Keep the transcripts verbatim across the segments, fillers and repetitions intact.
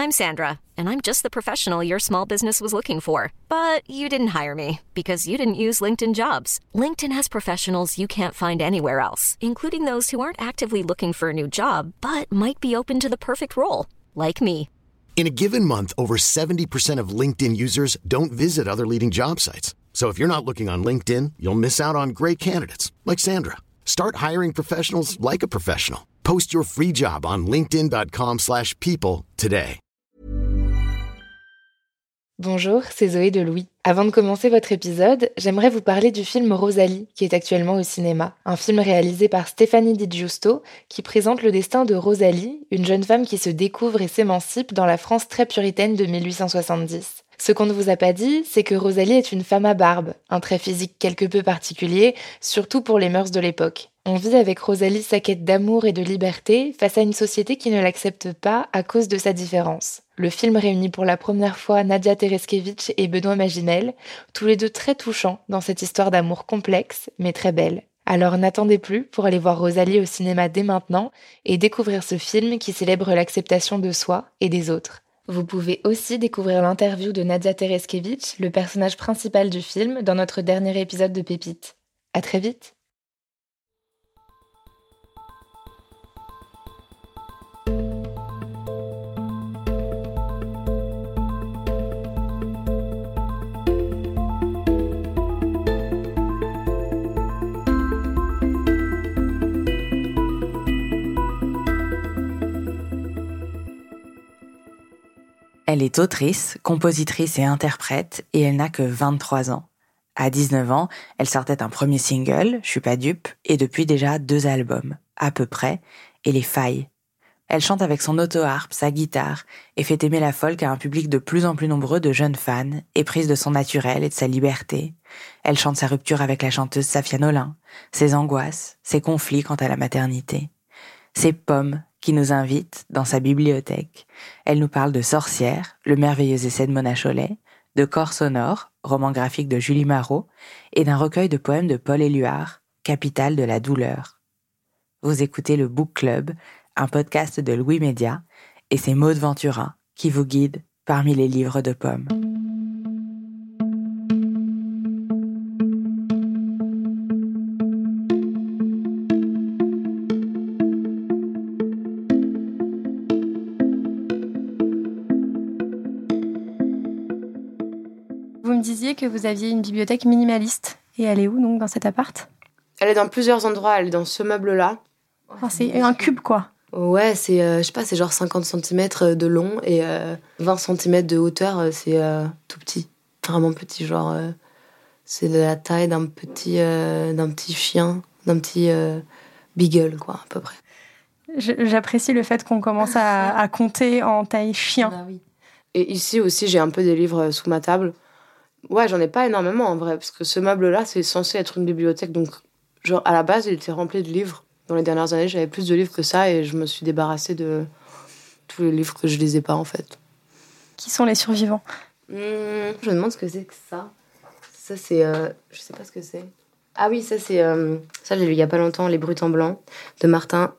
I'm Sandra, and I'm just the professional your small business was looking for. But you didn't hire me because you didn't use LinkedIn Jobs. LinkedIn has professionals you can't find anywhere else, including those who aren't actively looking for a new job, but might be open to the perfect role, like me. In a given month, over seventy percent of LinkedIn users don't visit other leading job sites. So if you're not looking on LinkedIn, you'll miss out on great candidates like Sandra. Start hiring professionals like a professional. Post your free job on linkedin.com slash people today. Bonjour, c'est Zoé de Louis. Avant de commencer votre épisode, j'aimerais vous parler du film Rosalie, qui est actuellement au cinéma. Un film réalisé par Stéphanie Di Giusto, qui présente le destin de Rosalie, une jeune femme qui se découvre et s'émancipe dans la France très puritaine de mille huit cent soixante-dix. Ce qu'on ne vous a pas dit, c'est que Rosalie est une femme à barbe, un trait physique quelque peu particulier, surtout pour les mœurs de l'époque. On vit avec Rosalie sa quête d'amour et de liberté face à une société qui ne l'accepte pas à cause de sa différence. Le film réunit pour la première fois Nadia Tereskevich et Benoît Magimel, tous les deux très touchants dans cette histoire d'amour complexe, mais très belle. Alors n'attendez plus pour aller voir Rosalie au cinéma dès maintenant et découvrir ce film qui célèbre l'acceptation de soi et des autres. Vous pouvez aussi découvrir l'interview de Nadia Tereskevich, le personnage principal du film, dans notre dernier épisode de Pépites. À très vite! Elle est autrice, compositrice et interprète, et elle n'a que vingt-trois ans. À dix-neuf ans, elle sortait un premier single, Je suis pas dupe, et depuis déjà deux albums, à peu près, et Les Failles. Elle chante avec son auto-harpe, sa guitare, et fait aimer la folk à un public de plus en plus nombreux de jeunes fans, éprise de son naturel et de sa liberté. Elle chante sa rupture avec la chanteuse Safia Nolin, ses angoisses, ses conflits quant à la maternité. C'est Pomme qui nous invite dans sa bibliothèque. Elle nous parle de Sorcière, le merveilleux essai de Mona Chollet, de Corps sonore, roman graphique de Julie Marot, et d'un recueil de poèmes de Paul Éluard, Capitale de la douleur. Vous écoutez le Book Club, un podcast de Louis Média, et c'est Maude Venturin qui vous guide parmi les livres de Pomme. Vous me disiez que vous aviez une bibliothèque minimaliste. Et elle est où, donc, dans cet appart ? Elle est dans plusieurs endroits. Elle est dans ce meuble-là. Enfin, c'est un cube, quoi. Ouais, c'est, euh, je sais pas, c'est genre cinquante centimètres de long et euh, vingt centimètres de hauteur. C'est euh, tout petit. Vraiment petit, genre... Euh, c'est de la taille d'un petit, euh, d'un petit chien, d'un petit euh, beagle, quoi, à peu près. Je, j'apprécie le fait qu'on commence à, à compter en taille chien. Bah oui. Et ici aussi, j'ai un peu des livres sous ma table. Ouais, j'en ai pas énormément en vrai, parce que ce meuble-là, c'est censé être une bibliothèque, donc genre à la base, il était rempli de livres. Dans les dernières années, j'avais plus de livres que ça, et je me suis débarrassée de tous les livres que je lisais pas en fait. Qui sont les survivants ? mmh, Je me demande ce que c'est que ça. Ça, c'est... Euh, je sais pas ce que c'est. Ah oui, ça, c'est... Euh, ça, j'ai lu il y a pas longtemps, Les Brutes en blanc, de Martin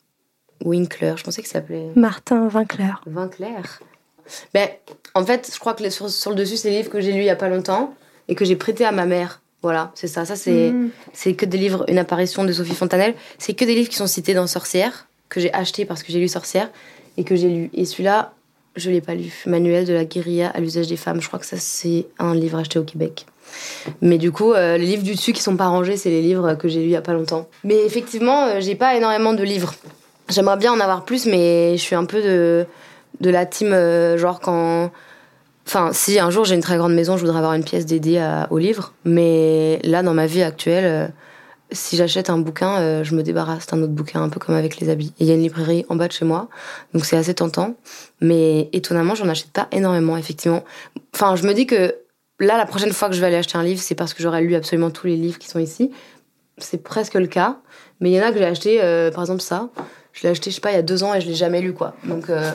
Winkler. Je pensais que ça s'appelait... Martin Winkler. Winkler. Ben, en fait, je crois que les, sur, sur le dessus, c'est des livres que j'ai lus il y a pas longtemps et que j'ai prêtés à ma mère. Voilà, c'est ça. Ça, c'est, mmh. c'est que des livres, une apparition de Sophie Fontanelle. C'est que des livres qui sont cités dans Sorcière, que j'ai acheté parce que j'ai lu Sorcière et que j'ai lu. Et celui-là, je l'ai pas lu. Manuel de la guérilla à l'usage des femmes. Je crois que ça, c'est un livre acheté au Québec. Mais du coup, euh, les livres du dessus qui sont pas rangés, c'est les livres que j'ai lus il y a pas longtemps. Mais effectivement, euh, j'ai pas énormément de livres. J'aimerais bien en avoir plus, mais je suis un peu de... de la team, euh, genre quand... Enfin, si un jour j'ai une très grande maison, je voudrais avoir une pièce dédiée à, aux livres. Mais là, dans ma vie actuelle, euh, si j'achète un bouquin, euh, je me débarrasse d'un autre bouquin, un peu comme avec les habits. Et il y a une librairie en bas de chez moi, donc c'est assez tentant. Mais étonnamment, j'en achète pas énormément, effectivement. Enfin, je me dis que là, la prochaine fois que je vais aller acheter un livre, c'est parce que j'aurai lu absolument tous les livres qui sont ici. C'est presque le cas. Mais il y en a que j'ai acheté, euh, par exemple ça. Je l'ai acheté, je sais pas, il y a deux ans et je l'ai jamais lu, quoi. Donc... Euh,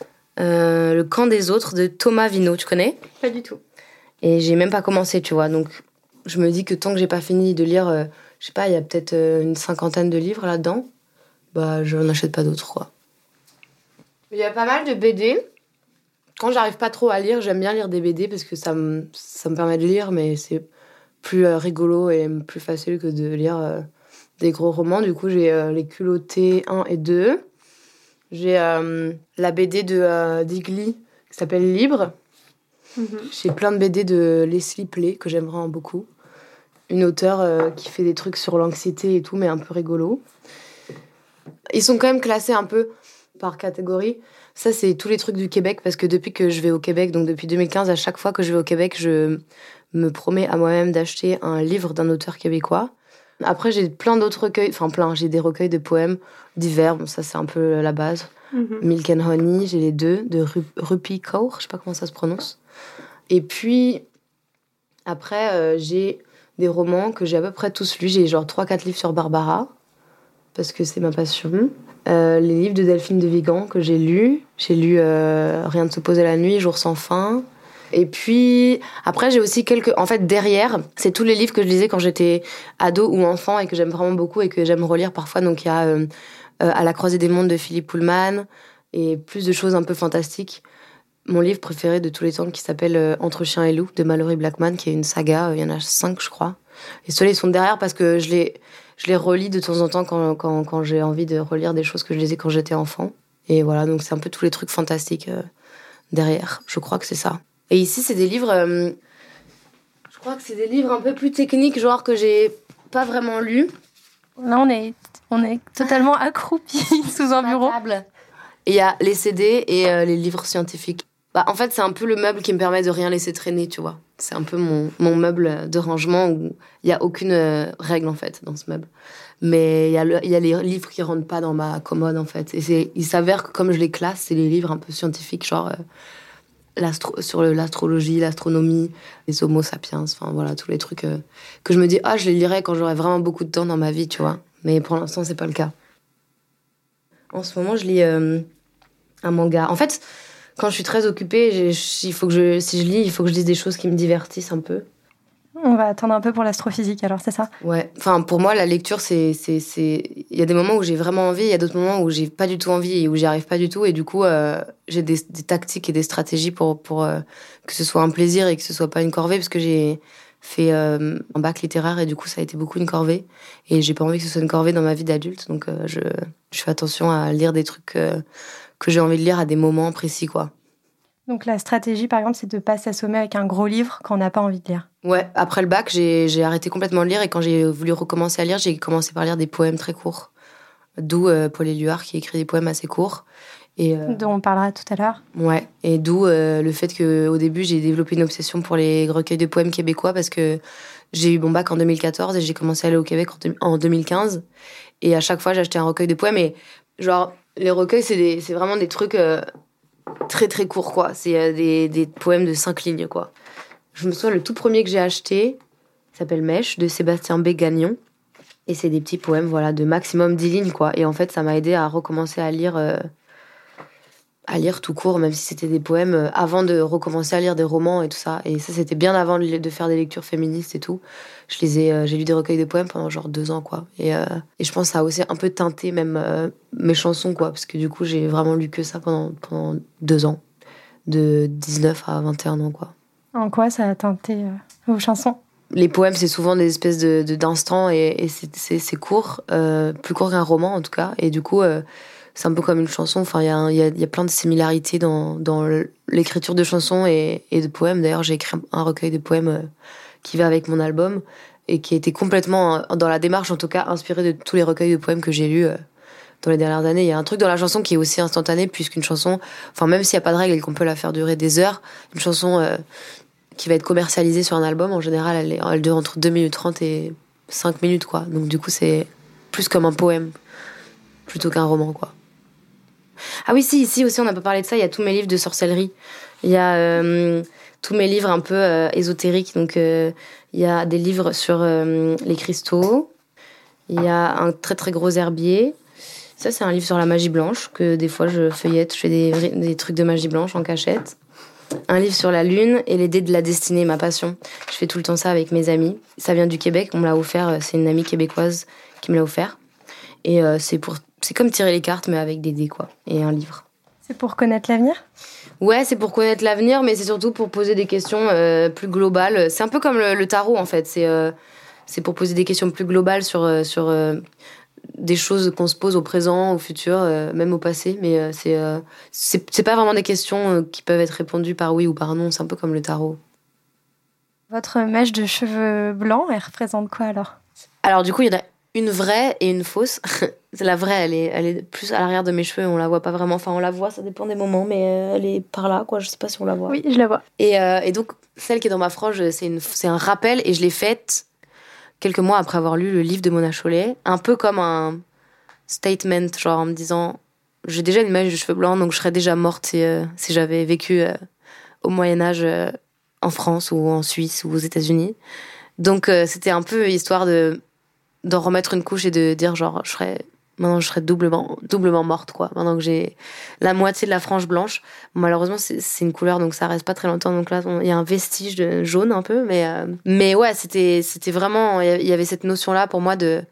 Euh, Le Camp des autres de Thomas Vino, tu connais ? Pas du tout. Et j'ai même pas commencé, tu vois. Donc je me dis que tant que j'ai pas fini de lire, euh, je sais pas, il y a peut-être euh, une cinquantaine de livres là-dedans, bah je n'achète pas d'autres, quoi. Il y a pas mal de B D. quand j'arrive pas trop à lire, j'aime bien lire des B D parce que ça me, ça me permet de lire, mais c'est plus euh, rigolo et plus facile que de lire euh, des gros romans. Du coup, j'ai euh, Les Culottés un et deux. J'ai euh, la B D de euh, Digli qui s'appelle Libre. Mm-hmm. J'ai plein de B D de Leslie Play que j'aime vraiment beaucoup. Une auteure euh, qui fait des trucs sur l'anxiété et tout, mais un peu rigolo. Ils sont quand même classés un peu par catégorie. Ça, c'est tous les trucs du Québec, parce que depuis que je vais au Québec, donc depuis deux mille quinze, à chaque fois que je vais au Québec, je me promets à moi-même d'acheter un livre d'un auteur québécois. Après, j'ai plein d'autres recueils, enfin plein, j'ai des recueils de poèmes divers, bon, ça c'est un peu la base. Mm-hmm. Milk and Honey, j'ai les deux, de Rupi Kaur, je sais pas comment ça se prononce. Et puis, après, euh, j'ai des romans que j'ai à peu près tous lus. J'ai genre trois quatre livres sur Barbara, parce que c'est ma passion. Euh, les livres de Delphine de Vigan que j'ai lus. J'ai lu euh, Rien de se poser la nuit, Jour sans fin. Et puis, après, j'ai aussi quelques... En fait, derrière, c'est tous les livres que je lisais quand j'étais ado ou enfant et que j'aime vraiment beaucoup et que j'aime relire parfois. Donc, il y a euh, euh, À la croisée des mondes de Philippe Pullman et plus de choses un peu fantastiques. Mon livre préféré de tous les temps qui s'appelle euh, Entre chiens et loups de Mallory Blackman, qui est une saga. Il y en a cinq, je crois. Et ceux-là, ils sont derrière parce que je les... Je les relis de temps en temps quand, quand, quand j'ai envie de relire des choses que je lisais quand j'étais enfant. Et voilà, donc c'est un peu tous les trucs fantastiques euh, derrière. Je crois que c'est ça. Et ici, c'est des livres... Euh, je crois que c'est des livres un peu plus techniques, genre que j'ai pas vraiment lus. Là, on est, on est totalement accroupis sous un bureau. Et il y a les C D et euh, les livres scientifiques. Bah, en fait, c'est un peu le meuble qui me permet de rien laisser traîner, tu vois. C'est un peu mon, mon meuble de rangement où il n'y a aucune euh, règle, en fait, dans ce meuble. Mais il y a le, y a les livres qui ne rentrent pas dans ma commode, en fait. Et c'est, il s'avère que comme je les classe, c'est les livres un peu scientifiques, genre euh, l'astro, sur l'astrologie, l'astronomie, les homo sapiens, enfin voilà, tous les trucs euh, que je me dis, ah, je les lirai quand j'aurai vraiment beaucoup de temps dans ma vie, tu vois. Mais pour l'instant, c'est pas le cas. En ce moment, je lis euh, un manga. En fait... Quand je suis très occupée, il faut que je, si je lis, il faut que je lise des choses qui me divertissent un peu. On va attendre un peu pour l'astrophysique, alors, c'est ça ? Ouais. Enfin, pour moi, la lecture, c'est, c'est, c'est... Il y a des moments où j'ai vraiment envie, il y a d'autres moments où j'ai pas du tout envie et où j'y arrive pas du tout. Et du coup, euh, j'ai des, des tactiques et des stratégies pour, pour euh, que ce soit un plaisir et que ce soit pas une corvée, parce que j'ai fait euh, un bac littéraire et du coup, ça a été beaucoup une corvée. Et j'ai pas envie que ce soit une corvée dans ma vie d'adulte. Donc, euh, je, je fais attention à lire des trucs... Euh, que j'ai envie de lire à des moments précis, quoi. Donc la stratégie, par exemple, c'est de ne pas s'assommer avec un gros livre quand on n'a pas envie de lire. Ouais, après le bac, j'ai, j'ai arrêté complètement de lire et quand j'ai voulu recommencer à lire, j'ai commencé par lire des poèmes très courts. D'où euh, Paul Éluard qui écrit des poèmes assez courts. Et, euh, dont on parlera tout à l'heure. Ouais, et d'où euh, le fait qu'au début, j'ai développé une obsession pour les recueils de poèmes québécois parce que j'ai eu mon bac en deux mille quatorze et j'ai commencé à aller au Québec en deux mille quinze. Et à chaque fois, j'achetais un recueil de poèmes et genre... Les recueils, c'est, des, c'est vraiment des trucs euh, très très courts, quoi. C'est euh, des, des poèmes de cinq lignes, quoi. Je me souviens, le tout premier que j'ai acheté s'appelle Mèche, de Sébastien B. Gagnon. Et c'est des petits poèmes, voilà, de maximum dix lignes, quoi. Et en fait, ça m'a aidé à recommencer à lire, euh, à lire tout court, même si c'était des poèmes, euh, avant de recommencer à lire des romans et tout ça. Et ça, c'était bien avant de faire des lectures féministes et tout. Je les ai, euh, j'ai lu des recueils de poèmes pendant genre deux ans, quoi. Et, euh, et je pense que ça a aussi un peu teinté même euh, mes chansons, quoi. Parce que du coup, j'ai vraiment lu que ça pendant, pendant deux ans. De dix-neuf à vingt et un ans, quoi. En quoi ça a teinté euh, vos chansons ? Les poèmes, c'est souvent des espèces de, de, d'instants et, et c'est, c'est, c'est court. Euh, plus court qu'un roman, en tout cas. Et du coup, euh, c'est un peu comme une chanson. Enfin, il y a, y, a, y a plein de similarités dans, dans l'écriture de chansons et, et de poèmes. D'ailleurs, j'ai écrit un recueil de poèmes... Euh, qui va avec mon album et qui a été complètement, dans la démarche en tout cas, inspiré de tous les recueils de poèmes que j'ai lus dans les dernières années. Il y a un truc dans la chanson qui est aussi instantané, puisqu'une chanson, enfin même s'il n'y a pas de règle et qu'on peut la faire durer des heures, une chanson euh, qui va être commercialisée sur un album, en général, elle, est, elle dure entre deux minutes trente et cinq minutes, quoi. Donc du coup, c'est plus comme un poème, plutôt qu'un roman, quoi. Ah oui, si, ici aussi, on n'a pas parlé de ça, il y a tous mes livres de sorcellerie. Il y a... Euh, tous mes livres un peu euh, ésotériques. Donc, il euh, y a des livres sur euh, les cristaux. Il y a un très, très gros herbier. Ça, c'est un livre sur la magie blanche, que des fois, je feuillette. Je fais des, des trucs de magie blanche en cachette. Un livre sur la lune et les dés de la destinée, ma passion. Je fais tout le temps ça avec mes amis. Ça vient du Québec, on me l'a offert. C'est une amie québécoise qui me l'a offert. Et euh, c'est, pour, c'est comme tirer les cartes, mais avec des dés, quoi. Et un livre. C'est pour connaître l'avenir ? Ouais, c'est pour connaître l'avenir, mais c'est surtout pour poser des questions euh, plus globales. C'est un peu comme le, le tarot, en fait. C'est, euh, c'est pour poser des questions plus globales sur, euh, sur euh, des choses qu'on se pose au présent, au futur, euh, même au passé. Mais euh, c'est, euh, c'est, c'est pas vraiment des questions euh, qui peuvent être répondues par oui ou par non. C'est un peu comme le tarot. Votre mèche de cheveux blancs, elle représente quoi alors ? Alors du coup, il y en a une vraie et une fausse. La vraie, elle est, elle est plus à l'arrière de mes cheveux, on la voit pas vraiment. Enfin, on la voit, ça dépend des moments, mais elle est par là, quoi. Je sais pas si on la voit. Oui, je la vois. Et, euh, et donc, celle qui est dans ma frange, c'est, une, c'est un rappel, et je l'ai faite quelques mois après avoir lu le livre de Mona Chollet, un peu comme un statement, genre en me disant, j'ai déjà une mèche de cheveux blancs, donc je serais déjà morte si, euh, si j'avais vécu euh, au Moyen-Âge euh, en France ou en Suisse ou aux États-Unis. Donc, euh, c'était un peu histoire de d'en remettre une couche et de dire genre je serais maintenant je serais doublement doublement morte quoi maintenant que j'ai la moitié de la frange blanche. Malheureusement c'est c'est une couleur donc ça reste pas très longtemps, donc là il y a un vestige de jaune un peu, mais euh, mais ouais c'était c'était vraiment il y avait cette notion là pour moi de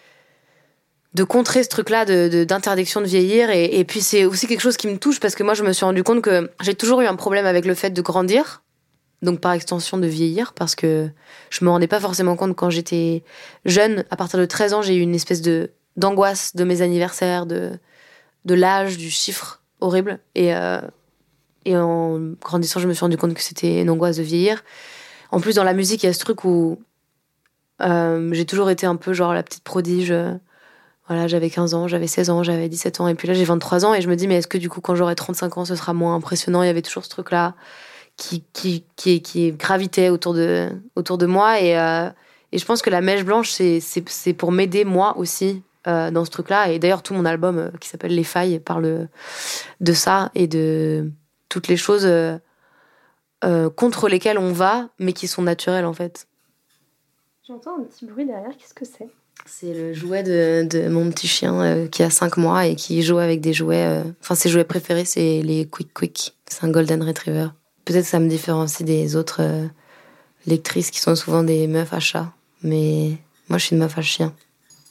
de contrer ce truc là de, de d'interdiction de vieillir, et et puis c'est aussi quelque chose qui me touche parce que moi je me suis rendu compte que j'ai toujours eu un problème avec le fait de grandir. Donc par extension de vieillir, parce que je me rendais pas forcément compte quand j'étais jeune. À partir de treize ans, j'ai eu une espèce de d'angoisse de mes anniversaires, de de l'âge, du chiffre horrible. Et euh, et en grandissant, je me suis rendu compte que c'était une angoisse de vieillir. En plus, dans la musique, il y a ce truc où euh, j'ai toujours été un peu genre la petite prodige. Voilà, j'avais quinze ans, j'avais seize ans, j'avais dix-sept ans, et puis là j'ai vingt-trois ans, et je me dis mais est-ce que du coup quand j'aurai trente-cinq ans, ce sera moins impressionnant ? Il y avait toujours ce truc là. Qui, qui, qui, qui gravitait autour de, autour de moi. Et, euh, et je pense que la mèche blanche, c'est, c'est, c'est pour m'aider, moi aussi, euh, dans ce truc-là. Et d'ailleurs, tout mon album, euh, qui s'appelle Les Failles, parle de ça et de toutes les choses euh, euh, contre lesquelles on va, mais qui sont naturelles, en fait. J'entends un petit bruit derrière, qu'est-ce que c'est ? C'est le jouet de, de mon petit chien euh, qui a cinq mois et qui joue avec des jouets... Euh... Enfin, ses jouets préférés, c'est les Quick Quick. C'est un Golden Retriever. Peut-être que ça me différencie des autres euh, lectrices qui sont souvent des meufs à chat. Mais moi, je suis une meuf à chien. Allô ?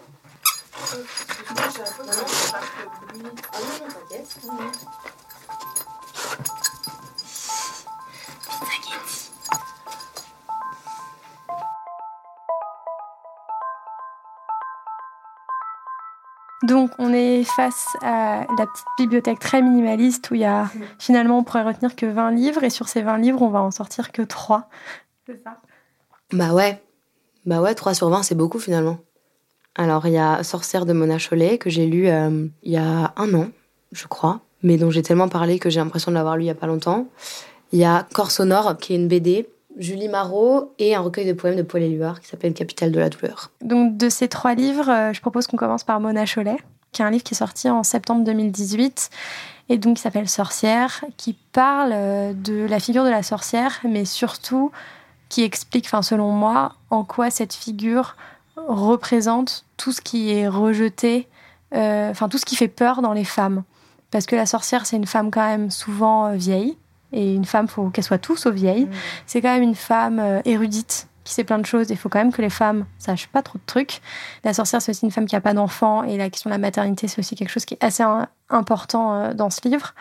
Donc, on est face à la petite bibliothèque très minimaliste où il y a, finalement, on pourrait retenir que vingt livres, et sur ces vingt livres, on va en sortir que trois. C'est ça ? Bah ouais. Bah ouais, trois sur vingt, c'est beaucoup, finalement. Alors, il y a Sorcière de Mona Chollet, que j'ai lu euh, il y a un an, je crois, mais dont j'ai tellement parlé que j'ai l'impression de l'avoir lu il y a pas longtemps. Il y a Corps sonore, qui est une B D, Julie Marot, et un recueil de poèmes de Paul Éluard qui s'appelle Capitale de la douleur. Donc de ces trois livres, euh, je propose qu'on commence par Mona Chollet, qui est un livre qui est sorti en septembre deux mille dix-huit, et donc qui s'appelle Sorcière, qui parle euh, de la figure de la sorcière, mais surtout qui explique, enfin selon moi, en quoi cette figure représente tout ce qui est rejeté, euh, enfin tout ce qui fait peur dans les femmes. Parce que la sorcière, c'est une femme quand même souvent euh, vieille, et une femme, faut qu'elle soit tout sauf vieille. Mmh. C'est quand même une femme euh, érudite, qui sait plein de choses. Il faut quand même que les femmes sachent pas trop de trucs. La sorcière, c'est aussi une femme qui a pas d'enfant, et la question de la maternité, c'est aussi quelque chose qui est assez un, important euh, dans ce livre.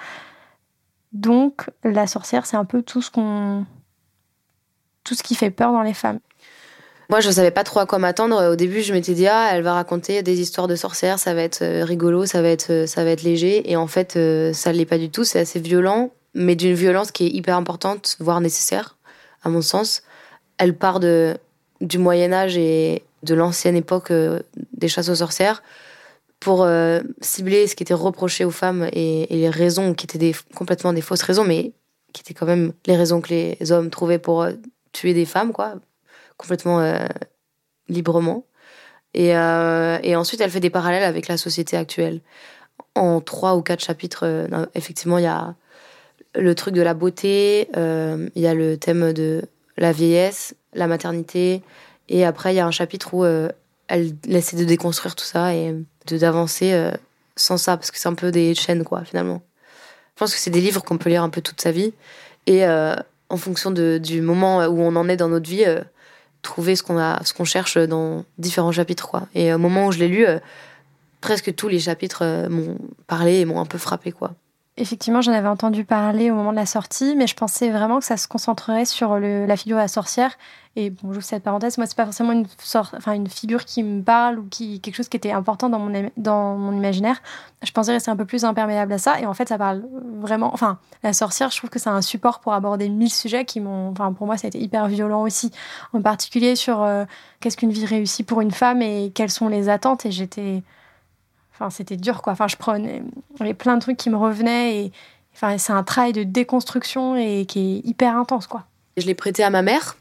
Donc, la sorcière, c'est un peu tout ce qu'on, tout ce qui fait peur dans les femmes. Moi, je savais pas trop à quoi m'attendre. Au début, je m'étais dit, ah, elle va raconter des histoires de sorcières, ça va être rigolo, ça va être, ça va être léger. Et en fait, ça l'est pas du tout. C'est assez violent, mais d'une violence qui est hyper importante, voire nécessaire, à mon sens. Elle part de, du Moyen-Âge et de l'ancienne époque des chasses aux sorcières pour euh, cibler ce qui était reproché aux femmes et, et les raisons qui étaient des, complètement des fausses raisons, mais qui étaient quand même les raisons que les hommes trouvaient pour euh, tuer des femmes, quoi. Complètement euh, librement. Et, euh, et ensuite, elle fait des parallèles avec la société actuelle. En trois ou quatre chapitres, euh, effectivement, il y a le truc de la beauté, euh, il y a le thème de la vieillesse, la maternité, et après, il y a un chapitre où euh, elle essaie de déconstruire tout ça et de, d'avancer euh, sans ça, parce que c'est un peu des chaînes, quoi, finalement. Je pense que c'est des livres qu'on peut lire un peu toute sa vie, et euh, en fonction de, du moment où on en est dans notre vie, euh, trouver ce qu'on a, ce qu'on cherche dans différents chapitres, quoi. Et au moment où je l'ai lu, euh, presque tous les chapitres euh, m'ont parlé et m'ont un peu frappé, quoi. effectivement, j'en avais entendu parler au moment de la sortie, mais je pensais vraiment que ça se concentrerait sur le, la figure de la sorcière. Et bon, j'ouvre cette parenthèse, moi, c'est pas forcément une, sorte, enfin, une figure qui me parle ou qui, quelque chose qui était important dans mon, dans mon imaginaire. Je pensais rester un peu plus imperméable à ça. Et en fait, ça parle vraiment... Enfin, la sorcière, je trouve que c'est un support pour aborder mille sujets qui m'ont... Enfin, pour moi, ça a été hyper violent aussi. En particulier sur euh, qu'est-ce qu'une vie réussie pour une femme et quelles sont les attentes. Et j'étais... Enfin, c'était dur, quoi. Enfin, je prenais... Il y avait plein de trucs qui me revenaient. Et... Enfin, c'est un travail de déconstruction et qui est hyper intense, quoi. Je l'ai prêté à ma mère.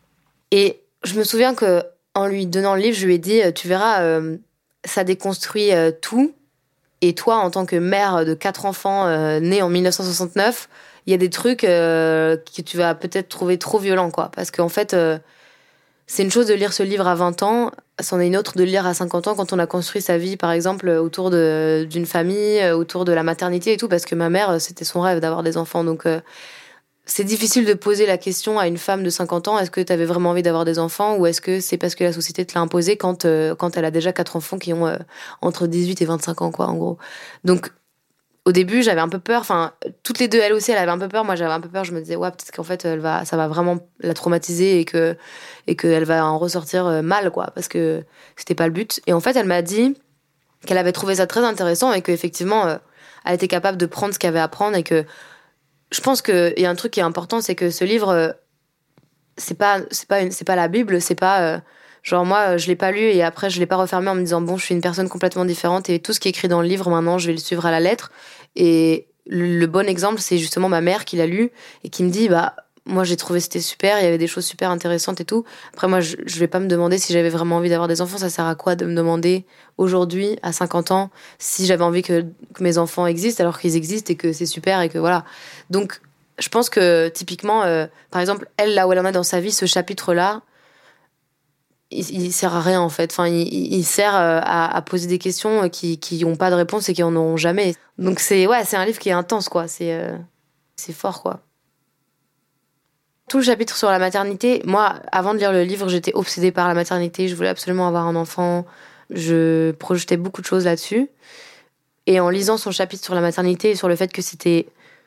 Et je me souviens que en lui donnant le livre, je lui ai dit, tu verras, euh, ça déconstruit euh, tout. Et toi, en tant que mère de quatre enfants euh, nés en dix-neuf cent soixante-neuf, il y a des trucs euh, que tu vas peut-être trouver trop violents, quoi. Parce qu'en fait, euh, c'est une chose de lire ce livre à vingt ans, c'en est une autre de le lire à cinquante ans quand on a construit sa vie, par exemple, autour de, d'une famille, autour de la maternité et tout. Parce que ma mère, c'était son rêve d'avoir des enfants. Donc... Euh, c'est difficile de poser la question à une femme de cinquante ans, est-ce que tu avais vraiment envie d'avoir des enfants ou est-ce que c'est parce que la société te l'a imposé quand, euh, quand elle a déjà quatre enfants qui ont euh, entre dix-huit et vingt-cinq ans, quoi, en gros. Donc, au début, j'avais un peu peur, enfin, toutes les deux, elle aussi, elle avait un peu peur, moi j'avais un peu peur, je me disais, ouais, peut-être qu'en fait, elle va, ça va vraiment la traumatiser et que, et qu'elle va en ressortir mal, quoi, parce que c'était pas le but. Et en fait, elle m'a dit qu'elle avait trouvé ça très intéressant et qu'effectivement, euh, elle était capable de prendre ce qu'il y avait à prendre et que je pense qu'il y a un truc qui est important, c'est que ce livre, c'est pas, c'est pas, une, c'est pas la Bible, c'est pas... Euh, genre moi, je l'ai pas lu et après je l'ai pas refermé en me disant bon, je suis une personne complètement différente et tout ce qui est écrit dans le livre, maintenant, je vais le suivre à la lettre. Et le, le bon exemple, c'est justement ma mère qui l'a lu et qui me dit, bah, moi j'ai trouvé c'était super, il y avait des choses super intéressantes et tout. Après moi, je, je vais pas me demander si j'avais vraiment envie d'avoir des enfants, ça sert à quoi de me demander aujourd'hui, à cinquante ans, si j'avais envie que, que mes enfants existent alors qu'ils existent et que c'est super et que voilà. Donc, je pense que typiquement, euh, par exemple, elle, là où elle en a dans sa vie, ce chapitre-là, il, il sert à rien en fait. Enfin, il, il sert à, à poser des questions qui qui ont pas de réponse et qui en auront jamais. Donc c'est ouais, c'est un livre qui est intense quoi. C'est euh, c'est fort quoi. Tout le chapitre sur la maternité, moi, avant de lire le livre, j'étais obsédée par la maternité. Je voulais absolument avoir un enfant. Je projetais beaucoup de choses là-dessus. Et en lisant son chapitre sur la maternité et sur le fait que c'était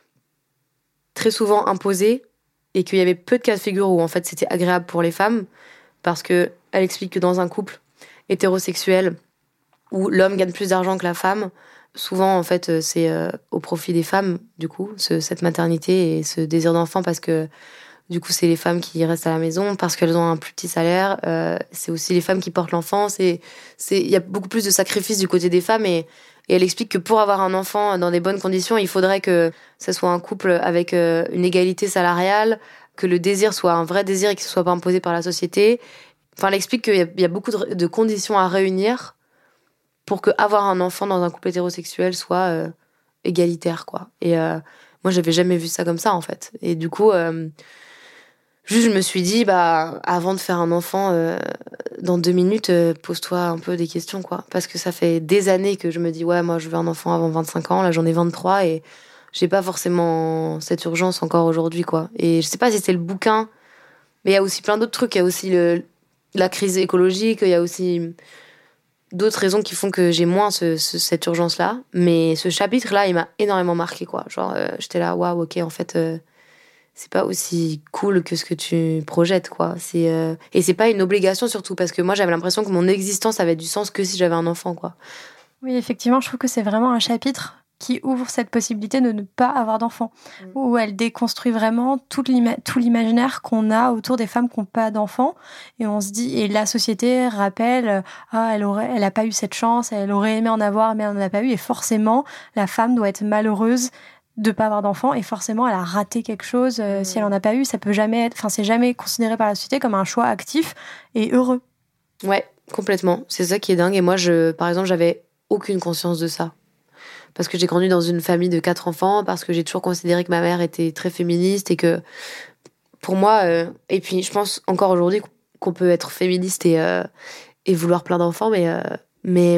très souvent imposé et qu'il y avait peu de cas de figure où en fait c'était agréable pour les femmes, parce que elle explique que dans un couple hétérosexuel où l'homme gagne plus d'argent que la femme, souvent en fait c'est euh, au profit des femmes du coup ce, cette maternité et ce désir d'enfant, parce que du coup c'est les femmes qui restent à la maison parce qu'elles ont un plus petit salaire, euh, c'est aussi les femmes qui portent l'enfant, c'est c'est il y a beaucoup plus de sacrifices du côté des femmes. et Et elle explique que pour avoir un enfant dans des bonnes conditions, il faudrait que ça soit un couple avec une égalité salariale, que le désir soit un vrai désir et qu'il ne soit pas imposé par la société. Enfin, elle explique qu'il y a, il y a beaucoup de, de conditions à réunir pour que avoir un enfant dans un couple hétérosexuel soit euh, égalitaire, quoi. Et euh, moi, j'avais jamais vu ça comme ça, en fait. Et du coup, euh, juste, je me suis dit, bah, avant de faire un enfant, euh, dans deux minutes, euh, pose-toi un peu des questions, quoi. Parce que ça fait des années que je me dis, ouais, moi, je veux un enfant avant vingt-cinq ans. Là, j'en ai vingt-trois et j'ai pas forcément cette urgence encore aujourd'hui, quoi. Et je sais pas si c'est le bouquin, mais il y a aussi plein d'autres trucs. Il y a aussi le, la crise écologique, il y a aussi d'autres raisons qui font que j'ai moins ce, ce, cette urgence-là. Mais ce chapitre-là, il m'a énormément marqué, quoi. Genre, euh, j'étais là, waouh, ok, en fait... Euh, c'est pas aussi cool que ce que tu projettes, quoi. C'est, euh... Et c'est pas une obligation, surtout, parce que moi, j'avais l'impression que mon existence avait du sens que si j'avais un enfant, quoi. Oui, effectivement, je trouve que c'est vraiment un chapitre qui ouvre cette possibilité de ne pas avoir d'enfant, mmh. où elle déconstruit vraiment tout, l'ima- tout l'imaginaire qu'on a autour des femmes qui n'ont pas d'enfants. Et on se dit, et la société rappelle, ah, elle aurait, elle a pas eu cette chance, elle aurait aimé en avoir, mais elle n'en a pas eu. Et forcément, la femme doit être malheureuse de pas avoir d'enfant, et forcément elle a raté quelque chose. euh, mmh. Si elle en a pas eu, ça peut jamais être, enfin c'est jamais considéré par la société comme un choix actif et heureux. Ouais, complètement, c'est ça qui est dingue. Et moi, je, par exemple, j'avais aucune conscience de ça, parce que j'ai grandi dans une famille de quatre enfants, parce que j'ai toujours considéré que ma mère était très féministe et que pour moi, euh, et puis je pense encore aujourd'hui qu'on peut être féministe et euh, et vouloir plein d'enfants, mais euh, mais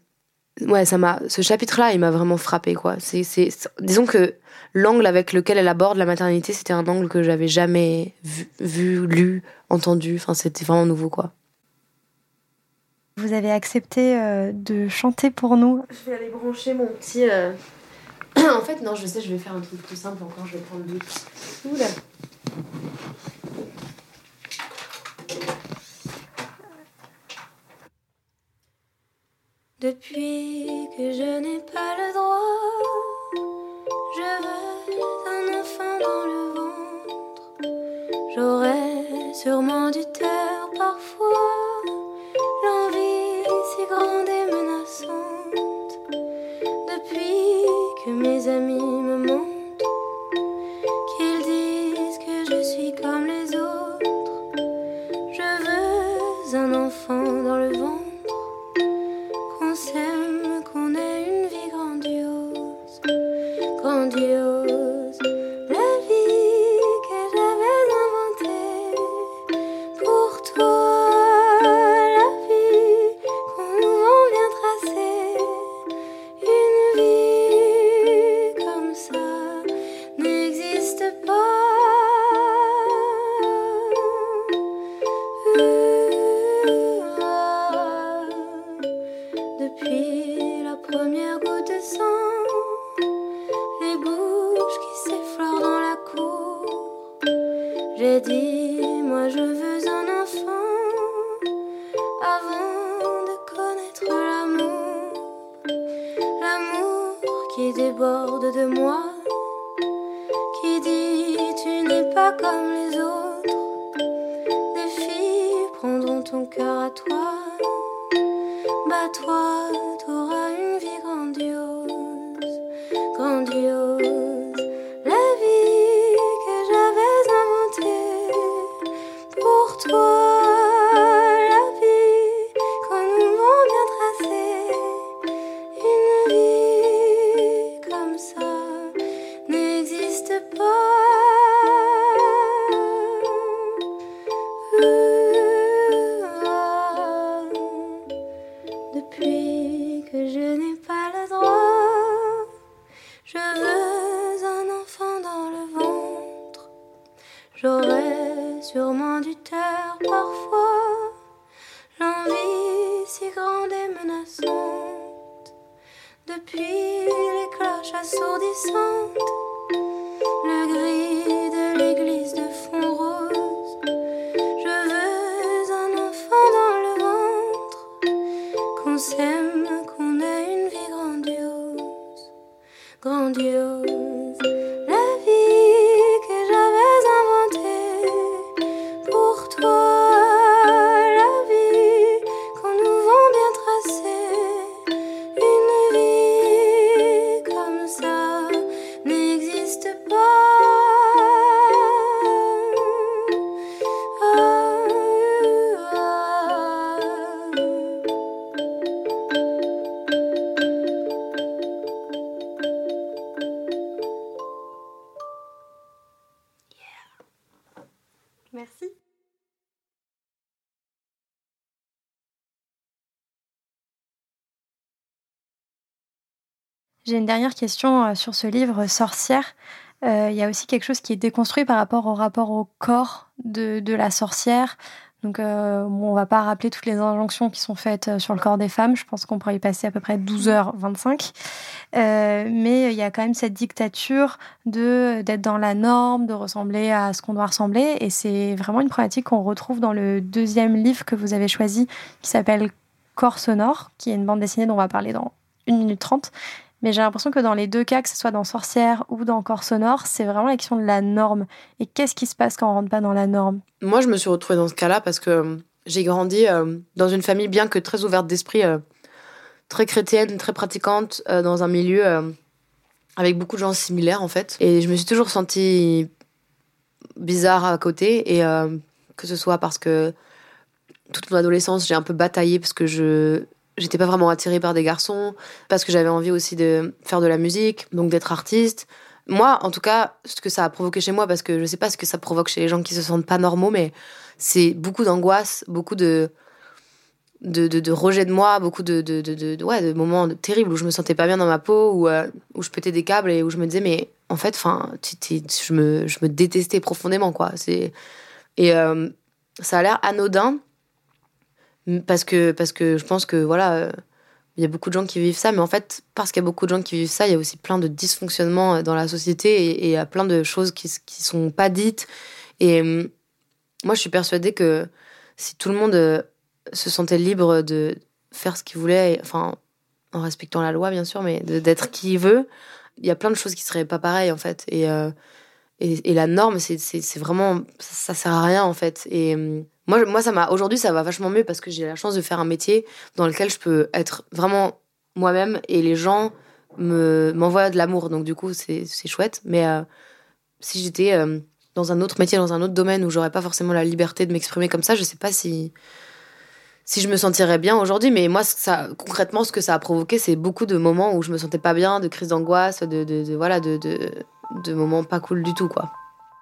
ouais, ça m'a, ce chapitre-là, il m'a vraiment frappé, quoi. C'est, c'est, c'est, disons que l'angle avec lequel elle aborde la maternité, c'était un angle que j'avais jamais vu, vu, lu, entendu. Enfin, c'était vraiment nouveau, quoi. Vous avez accepté euh, de chanter pour nous. Je vais aller brancher mon petit, euh, En fait, non, je sais, je vais faire un truc plus simple encore, je vais prendre l'autre. Oula. Depuis que je n'ai pas le droit, je veux un enfant dans le ventre. J'aurais sûrement dû taire parfois l'envie si grande et menaçante. Depuis que mes amis me montrent qu'ils disent que je suis comme les autres, je veux un enfant dans le ventre. Qu'on s'aime, qu'on ait une vie grandiose, grandiose. La vie que j'avais inventée pour toi, la vie qu'on nous vend bien tracée. Une vie comme ça n'existe pas. Depuis la première goutte de sang, les bouches qui s'effleurent dans la cour, j'ai dit, moi je veux un enfant, avant de connaître l'amour, l'amour qui déborde de moi, qui dit, tu n'es pas comme les autres, des filles prendront ton cœur à toi. Bah toi, t'auras une vie grandiose, grandiose. La vie que j'avais inventée pour toi, la vie qu'on nous vend bien tracée. Une vie comme ça n'existe pas. Depuis que je n'ai pas le droit, je veux un enfant dans le ventre. J'aurais sûrement dû taire parfois l'envie si grande et menaçante. Depuis les cloches assourdissantes, le gris de l'église de fond rose, je veux un enfant dans le ventre. Qu'on s'aime, qu'on ait une vie grandiose, grandiose. La vie que j'avais inventée pour toi, la vie qu'on nous vend bien tracée. Une vie comme ça n'existe pas. Ah, ah. Merci. J'ai une dernière question euh, sur ce livre, Sorcière. Euh, Il y a aussi quelque chose qui est déconstruit par rapport au rapport au corps de, de la sorcière. Donc, euh, bon, on va pas rappeler toutes les injonctions qui sont faites euh, sur le corps des femmes. Je pense qu'on pourrait y passer à peu près douze heures vingt-cinq. Euh, mais il y a quand même cette dictature de, d'être dans la norme, de ressembler à ce qu'on doit ressembler. Et c'est vraiment une problématique qu'on retrouve dans le deuxième livre que vous avez choisi, qui s'appelle Corps sonore, qui est une bande dessinée dont on va parler dans une minute trente. Mais j'ai l'impression que dans les deux cas, que ce soit dans Sorcière ou dans Corps sonore, c'est vraiment la question de la norme. Et qu'est-ce qui se passe quand on rentre pas dans la norme ? Moi, je me suis retrouvée dans ce cas-là parce que j'ai grandi euh, dans une famille bien que très ouverte d'esprit, euh, très chrétienne, très pratiquante, euh, dans un milieu euh, avec beaucoup de gens similaires, en fait. Et je me suis toujours sentie bizarre à côté, et euh, que ce soit parce que toute mon adolescence, j'ai un peu bataillé parce que je... j'étais pas vraiment attirée par des garçons, parce que j'avais envie aussi de faire de la musique, donc d'être artiste. Moi, en tout cas, ce que ça a provoqué chez moi, parce que je sais pas ce que ça provoque chez les gens qui se sentent pas normaux, mais c'est beaucoup d'angoisse, beaucoup de, de, de, de rejet de moi, beaucoup de, de, de, de, ouais, de moments terribles où je me sentais pas bien dans ma peau, où, euh, où je pétais des câbles et où je me disais, mais en fait, enfin, je me, je me détestais profondément, quoi. C'est... Et euh, ça a l'air anodin, parce que, parce que je pense que, voilà, euh, il y a beaucoup de gens qui vivent ça, mais en fait, parce qu'il y a beaucoup de gens qui vivent ça, il y a aussi plein de dysfonctionnements dans la société et il y a plein de choses qui qui sont pas dites. Et euh, moi, je suis persuadée que si tout le monde euh, se sentait libre de faire ce qu'il voulait, enfin, en respectant la loi, bien sûr, mais de, d'être qui il veut, il y a plein de choses qui seraient pas pareilles, en fait. Et, euh, et, et la norme, c'est, c'est, c'est vraiment... Ça, ça sert à rien, en fait. Et euh, moi, moi ça m'a, aujourd'hui, ça va vachement mieux parce que j'ai la chance de faire un métier dans lequel je peux être vraiment moi-même et les gens me, m'envoient de l'amour. Donc, du coup, c'est, c'est chouette. Mais euh, si j'étais euh, dans un autre métier, dans un autre domaine où j'aurais pas forcément la liberté de m'exprimer comme ça, je sais pas si... si je me sentirais bien aujourd'hui, mais moi, ça, concrètement, ce que ça a provoqué, c'est beaucoup de moments où je me sentais pas bien, de crises d'angoisse, de, de, de voilà, de, de, de moments pas cool du tout, quoi.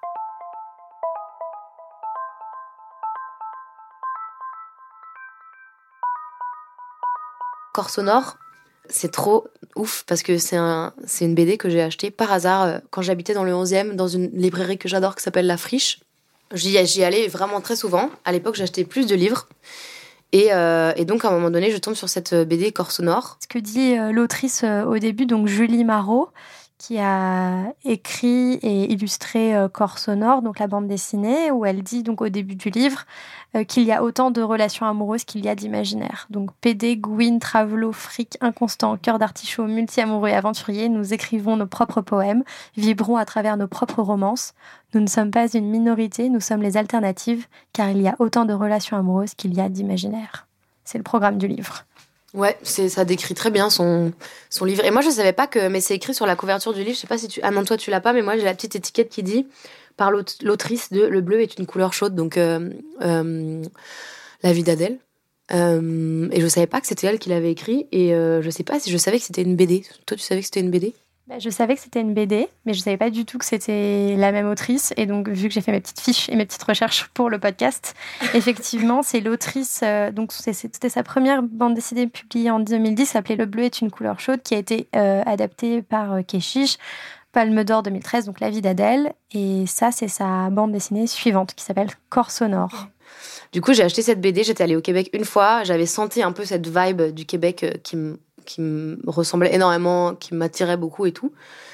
Corps sonore, c'est trop ouf parce que c'est, un, c'est une B D que j'ai achetée par hasard quand j'habitais dans le onzième, dans une librairie que j'adore qui s'appelle La Friche. J'y, j'y allais vraiment très souvent. À l'époque, j'achetais plus de livres. Et, euh, et donc, à un moment donné, je tombe sur cette B D Corps sonore. Ce que dit euh, l'autrice euh, au début, donc Julie Marot, qui a écrit et illustré euh, Corps sonore, donc la bande dessinée, où elle dit donc au début du livre euh, qu'il y a autant de relations amoureuses qu'il y a d'imaginaires. Donc P D, Gouine, Travelo, Fric, Inconstant, Cœur d'artichaut, multi-amoureux et aventurier, nous écrivons nos propres poèmes, vibrons à travers nos propres romances. Nous ne sommes pas une minorité, nous sommes les alternatives, car il y a autant de relations amoureuses qu'il y a d'imaginaires. C'est le programme du livre. Ouais, c'est, ça décrit très bien son, son livre. Et moi, je savais pas que... Mais c'est écrit sur la couverture du livre. Je sais pas si tu... Ah non, toi, tu l'as pas, mais moi, j'ai la petite étiquette qui dit, par l'autrice de « Le bleu est une couleur chaude », donc euh, euh, La vie d'Adèle. Euh, et je savais pas que c'était elle qui l'avait écrit. Et euh, je sais pas si je savais que c'était une B D. Toi, tu savais que c'était une B D ? Bah, je savais que c'était une B D, mais je savais pas du tout que c'était la même autrice. Et donc, vu que j'ai fait mes petites fiches et mes petites recherches pour le podcast, effectivement, c'est l'autrice. Euh, donc, c'est, c'était sa première bande dessinée publiée en deux mille dix, s'appelait Le bleu est une couleur chaude, qui a été euh, adaptée par euh, Keshish, Palme d'or deux mille treize, donc La vie d'Adèle. Et ça, c'est sa bande dessinée suivante, qui s'appelle Corps sonore. Du coup, j'ai acheté cette B D. J'étais allée au Québec une fois. J'avais senti un peu cette vibe du Québec euh, qui me qui me ressemblait énormément, qui m'attirait beaucoup et tout.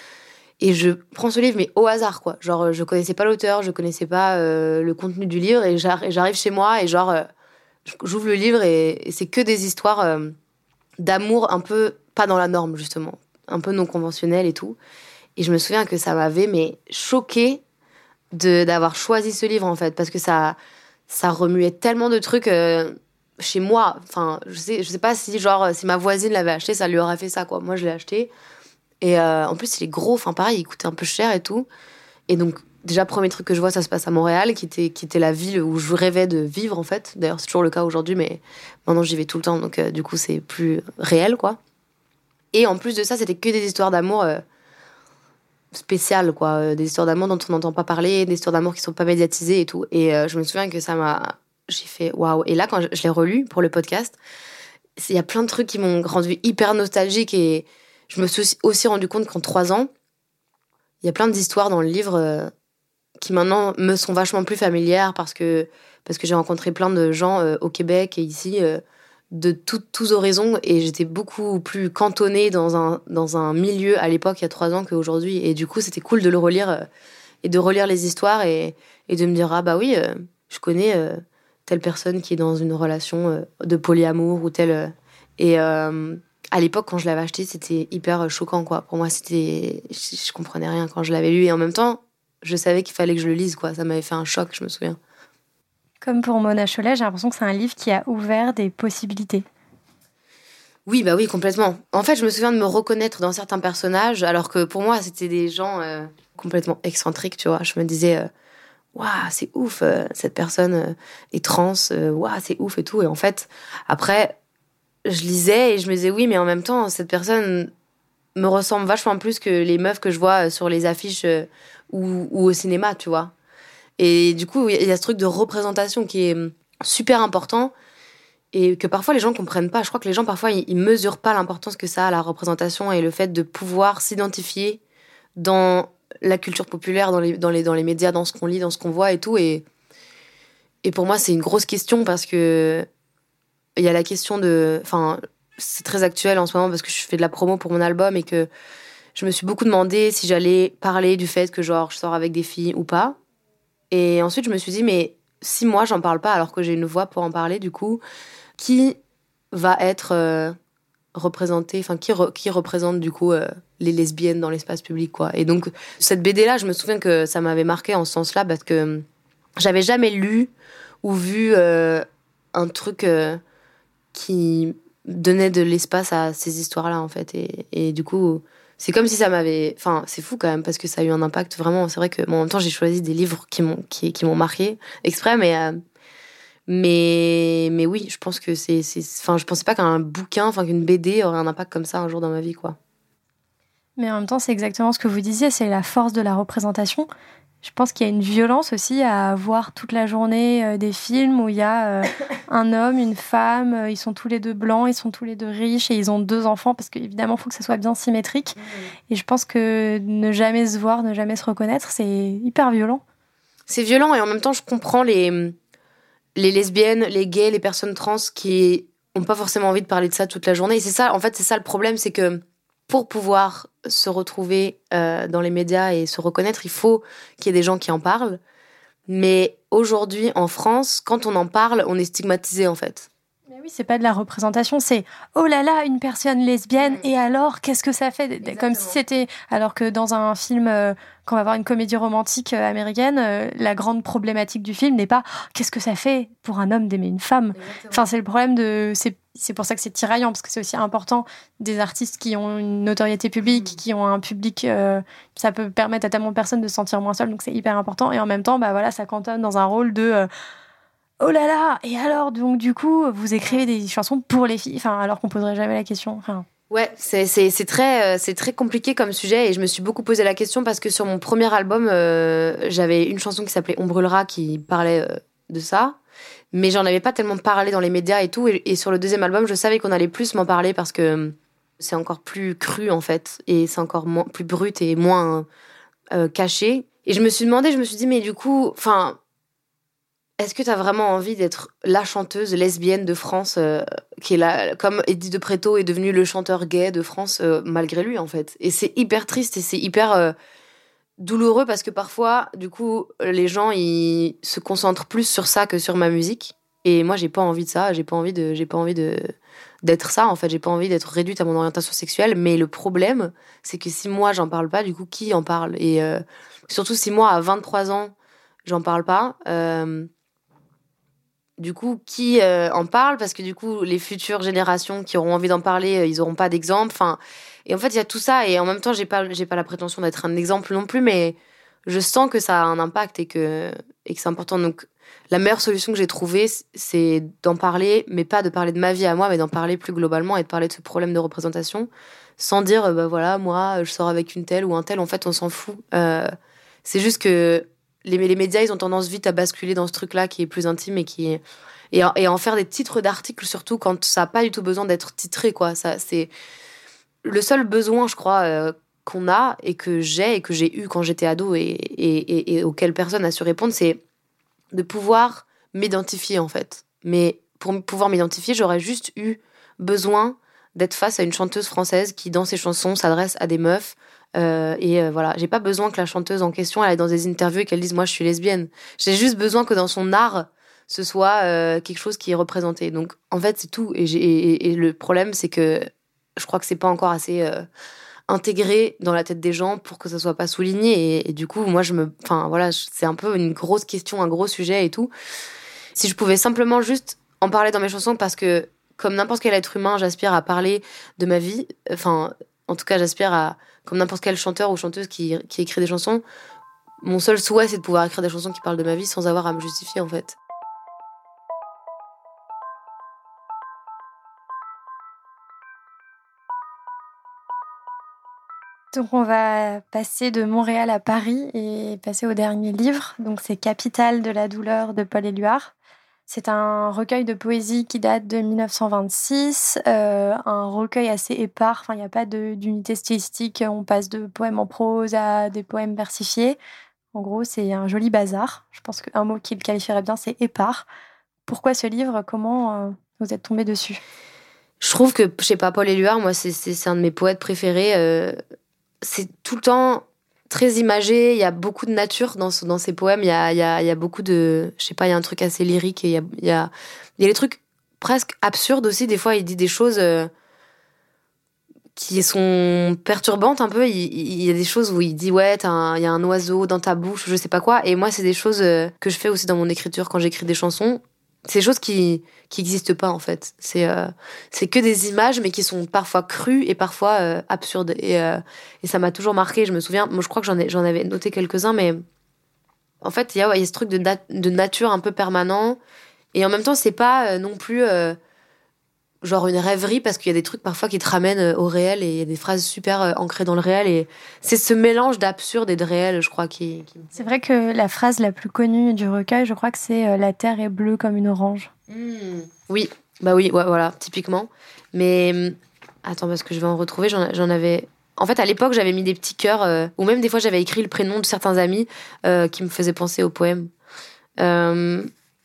Et je prends ce livre, mais au hasard, quoi. Genre, je connaissais pas l'auteur, je connaissais pas euh, le contenu du livre, et j'arrive chez moi, et genre, euh, j'ouvre le livre, et, et c'est que des histoires euh, d'amour un peu, pas dans la norme, justement, un peu non conventionnelles et tout. Et je me souviens que ça m'avait, mais choquée de, d'avoir choisi ce livre, en fait, parce que ça, ça remuait tellement de trucs... Euh, chez moi, enfin, je sais, je sais pas si, genre, si ma voisine l'avait acheté, ça lui aurait fait ça, quoi. Moi, je l'ai acheté. Et euh, en plus, il est gros, enfin, pareil, il coûtait un peu cher et tout. Et donc, déjà, premier truc que je vois, ça se passe à Montréal, qui était, qui était la ville où je rêvais de vivre, en fait. D'ailleurs, c'est toujours le cas aujourd'hui, mais maintenant, j'y vais tout le temps, donc euh, du coup, c'est plus réel, quoi. Et en plus de ça, c'était que des histoires d'amour euh, spéciales, quoi. Euh, des histoires d'amour dont on n'entend pas parler, des histoires d'amour qui sont pas médiatisées et tout. Et euh, je me souviens que ça m'a... J'ai fait waouh. Et là, quand je, je l'ai relu pour le podcast, il y a plein de trucs qui m'ont rendu hyper nostalgique. Et je me suis aussi rendu compte qu'en trois ans, il y a plein d'histoires dans le livre euh, qui maintenant me sont vachement plus familières parce que, parce que j'ai rencontré plein de gens euh, au Québec et ici euh, de tout, tous horizons. Et j'étais beaucoup plus cantonnée dans un, dans un milieu à l'époque, il y a trois ans, qu'aujourd'hui. Et du coup, c'était cool de le relire euh, et de relire les histoires et, et de me dire ah bah oui, euh, je connais. Euh, telle personne qui est dans une relation de polyamour ou telle... Et euh, à l'époque, quand je l'avais acheté, c'était hyper choquant, quoi. Pour moi, c'était... Je, je comprenais rien quand je l'avais lu. Et en même temps, je savais qu'il fallait que je le lise, quoi. Ça m'avait fait un choc, je me souviens. Comme pour Mona Chollet, j'ai l'impression que c'est un livre qui a ouvert des possibilités. Oui, bah oui, complètement. En fait, je me souviens de me reconnaître dans certains personnages, alors que pour moi, c'était des gens euh, complètement excentriques, tu vois. Je me disais... Euh, waouh, c'est ouf, euh, cette personne euh, est trans, euh, waouh, c'est ouf et tout. Et en fait, après, je lisais et je me disais oui, mais en même temps, cette personne me ressemble vachement plus que les meufs que je vois sur les affiches euh, ou, ou au cinéma, tu vois. Et du coup, il y a ce truc de représentation qui est super important et que parfois les gens comprennent pas. Je crois que les gens, parfois, ils, ils mesurent pas l'importance que ça a, la représentation et le fait de pouvoir s'identifier dans... la culture populaire, dans les, dans, les, dans les médias, dans ce qu'on lit, dans ce qu'on voit et tout. Et, et pour moi, c'est une grosse question parce que il y a la question de... Enfin, c'est très actuel en ce moment parce que je fais de la promo pour mon album et que je me suis beaucoup demandé si j'allais parler du fait que genre je sors avec des filles ou pas. Et ensuite je me suis dit mais si moi j'en parle pas alors que j'ai une voix pour en parler, du coup, qui va être euh, représenté, enfin qui, re, qui représente du coup euh, les lesbiennes dans l'espace public, quoi. Et donc cette B D là, je me souviens que ça m'avait marqué en ce sens-là parce que j'avais jamais lu ou vu euh, un truc euh, qui donnait de l'espace à ces histoires-là en fait. Et, et du coup, c'est comme si ça m'avait... Enfin, c'est fou quand même, parce que ça a eu un impact vraiment... C'est vrai que, bon, en même temps, j'ai choisi des livres qui m'ont, qui, qui m'ont marqué exprès, mais, euh, mais, mais oui, je pense que c'est... c'est enfin, je pensais pas qu'un bouquin, enfin, qu'une B D aurait un impact comme ça un jour dans ma vie, quoi. Mais en même temps, c'est exactement ce que vous disiez, c'est la force de la représentation. Je pense qu'il y a une violence aussi à voir toute la journée euh, des films où il y a euh, un homme, une femme, euh, ils sont tous les deux blancs, ils sont tous les deux riches et ils ont deux enfants parce qu'évidemment, il faut que ça soit bien symétrique. Mmh. Et je pense que ne jamais se voir, ne jamais se reconnaître, c'est hyper violent. C'est violent et en même temps, je comprends les, les lesbiennes, les gays, les personnes trans qui n'ont pas forcément envie de parler de ça toute la journée. Et c'est ça, en fait, c'est ça le problème, c'est que pour pouvoir se retrouver euh, dans les médias et se reconnaître, il faut qu'il y ait des gens qui en parlent. Mais aujourd'hui, en France, quand on en parle, on est stigmatisé, en fait. Mais oui, c'est pas de la représentation, c'est « Oh là là, une personne lesbienne, mmh. et alors, qu'est-ce que ça fait ?» Exactement. Comme si c'était... Alors que dans un film, euh, quand on va voir une comédie romantique euh, américaine, euh, la grande problématique du film n'est pas oh, « Qu'est-ce que ça fait pour un homme d'aimer une femme ?» Enfin, c'est le problème de... C'est, c'est pour ça que c'est tiraillant, parce que c'est aussi important des artistes qui ont une notoriété publique, mmh. qui ont un public... Euh, ça peut permettre à tellement de personnes de se sentir moins seules, donc c'est hyper important. Et en même temps, bah, voilà, ça cantonne dans un rôle de... Euh, oh là là, et alors, donc du coup, vous écrivez des chansons pour les filles, enfin, alors qu'on poserait jamais la question. Enfin... Ouais, c'est, c'est, c'est, très, c'est très compliqué comme sujet et je me suis beaucoup posé la question parce que sur mon premier album, euh, j'avais une chanson qui s'appelait On brûlera qui parlait euh, de ça, mais j'en avais pas tellement parlé dans les médias et tout. Et, et sur le deuxième album, je savais qu'on allait plus m'en parler parce que c'est encore plus cru en fait et c'est encore moins, plus brut et moins euh, caché. Et je me suis demandé, je me suis dit, mais du coup, enfin... Est-ce que t'as vraiment envie d'être la chanteuse lesbienne de France, euh, qui est là, comme Eddie de Pretto est devenu le chanteur gay de France, euh, malgré lui, en fait. Et c'est hyper triste et c'est hyper euh, douloureux parce que parfois, du coup, les gens, ils se concentrent plus sur ça que sur ma musique. Et moi, j'ai pas envie de ça, j'ai pas envie de, j'ai pas envie de, d'être ça, en fait. J'ai pas envie d'être réduite à mon orientation sexuelle. Mais le problème, c'est que si moi, j'en parle pas, du coup, qui en parle? Et euh, surtout si moi, à vingt-trois ans, j'en parle pas... Euh, Du coup, qui euh, en parle? Parce que du coup, les futures générations qui auront envie d'en parler, euh, ils n'auront pas d'exemple. Enfin, et en fait, il y a tout ça. Et en même temps, j'ai pas, j'ai pas la prétention d'être un exemple non plus, mais je sens que ça a un impact et que, et que c'est important. Donc, la meilleure solution que j'ai trouvée, c'est d'en parler, mais pas de parler de ma vie à moi, mais d'en parler plus globalement et de parler de ce problème de représentation, sans dire, euh, bah voilà, moi, je sors avec une telle ou un tel. En fait, on s'en fout. Euh, c'est juste que Les, les médias, ils ont tendance vite à basculer dans ce truc-là qui est plus intime et qui est, et, et en faire des titres d'articles, surtout quand ça n'a pas du tout besoin d'être titré, quoi. Ça, c'est le seul besoin, je crois, euh, qu'on a et que j'ai et que j'ai eu quand j'étais ado et, et, et, et auquel personne n'a su répondre, c'est de pouvoir m'identifier, en fait. Mais pour pouvoir m'identifier, j'aurais juste eu besoin d'être face à une chanteuse française qui, dans ses chansons, s'adresse à des meufs. Euh, et euh, voilà, j'ai pas besoin que la chanteuse en question elle aille dans des interviews et qu'elle dise moi je suis lesbienne. J'ai juste besoin que dans son art ce soit euh, quelque chose qui est représenté. Donc en fait c'est tout. Et, j'ai, et, et le problème c'est que je crois que c'est pas encore assez euh, intégré dans la tête des gens pour que ça soit pas souligné. Et, et du coup moi je me, enfin voilà, c'est un peu une grosse question, un gros sujet et tout. Si je pouvais simplement juste en parler dans mes chansons parce que comme n'importe quel être humain j'aspire à parler de ma vie. Enfin en tout cas j'aspire à comme n'importe quel chanteur ou chanteuse qui, qui écrit des chansons, mon seul souhait, c'est de pouvoir écrire des chansons qui parlent de ma vie sans avoir à me justifier, en fait. Donc on va passer de Montréal à Paris et passer au dernier livre. Donc c'est Capitale de la douleur de Paul Éluard. C'est un recueil de poésie qui date de dix-neuf cent vingt-six, euh, un recueil assez épars, enfin il n'y a pas de, d'unité stylistique, on passe de poèmes en prose à des poèmes versifiés. En gros, c'est un joli bazar. Je pense qu'un mot qui le qualifierait bien, c'est épars. Pourquoi ce livre? Comment euh, vous êtes tombé dessus? Je trouve que, je sais pas, Paul Éluard, moi, c'est, c'est, c'est un de mes poètes préférés. Euh, c'est tout le temps très imagé. Il y a beaucoup de nature dans, dans ses poèmes. Il y a, il y a, il y a beaucoup de... Je sais pas, il y a un truc assez lyrique. Et il y a, il y a, il y a des trucs presque absurdes aussi. Des fois, il dit des choses euh, qui sont perturbantes un peu. Il, il y a des choses où il dit, ouais, t'as un, il y a un oiseau dans ta bouche, je sais pas quoi. Et moi, c'est des choses euh, que je fais aussi dans mon écriture quand j'écris des chansons. C'est des choses qui qui n'existent pas, en fait. C'est euh, c'est que des images, mais qui sont parfois crues et parfois euh, absurdes. Et, euh, et ça m'a toujours marqué. Je me souviens, moi, je crois que j'en ai, j'en avais noté quelques-uns, mais en fait, il y a, ouais, il y a ce truc de, nat- de nature un peu permanent. Et en même temps, c'est pas euh, non plus euh, genre une rêverie, parce qu'il y a des trucs parfois qui te ramènent au réel, et il y a des phrases super euh, ancrées dans le réel. Et c'est ce mélange d'absurde et de réel, je crois, qui, qui... C'est vrai que la phrase la plus connue du recueil, je crois que c'est euh, « La terre est bleue comme une orange ». Mmh. Oui, bah oui, ouais, voilà, typiquement. Mais attends, parce que je vais en retrouver, j'en, j'en avais... En fait, à l'époque, j'avais mis des petits cœurs, euh, ou même des fois, j'avais écrit le prénom de certains amis euh, qui me faisaient penser au poème. Euh...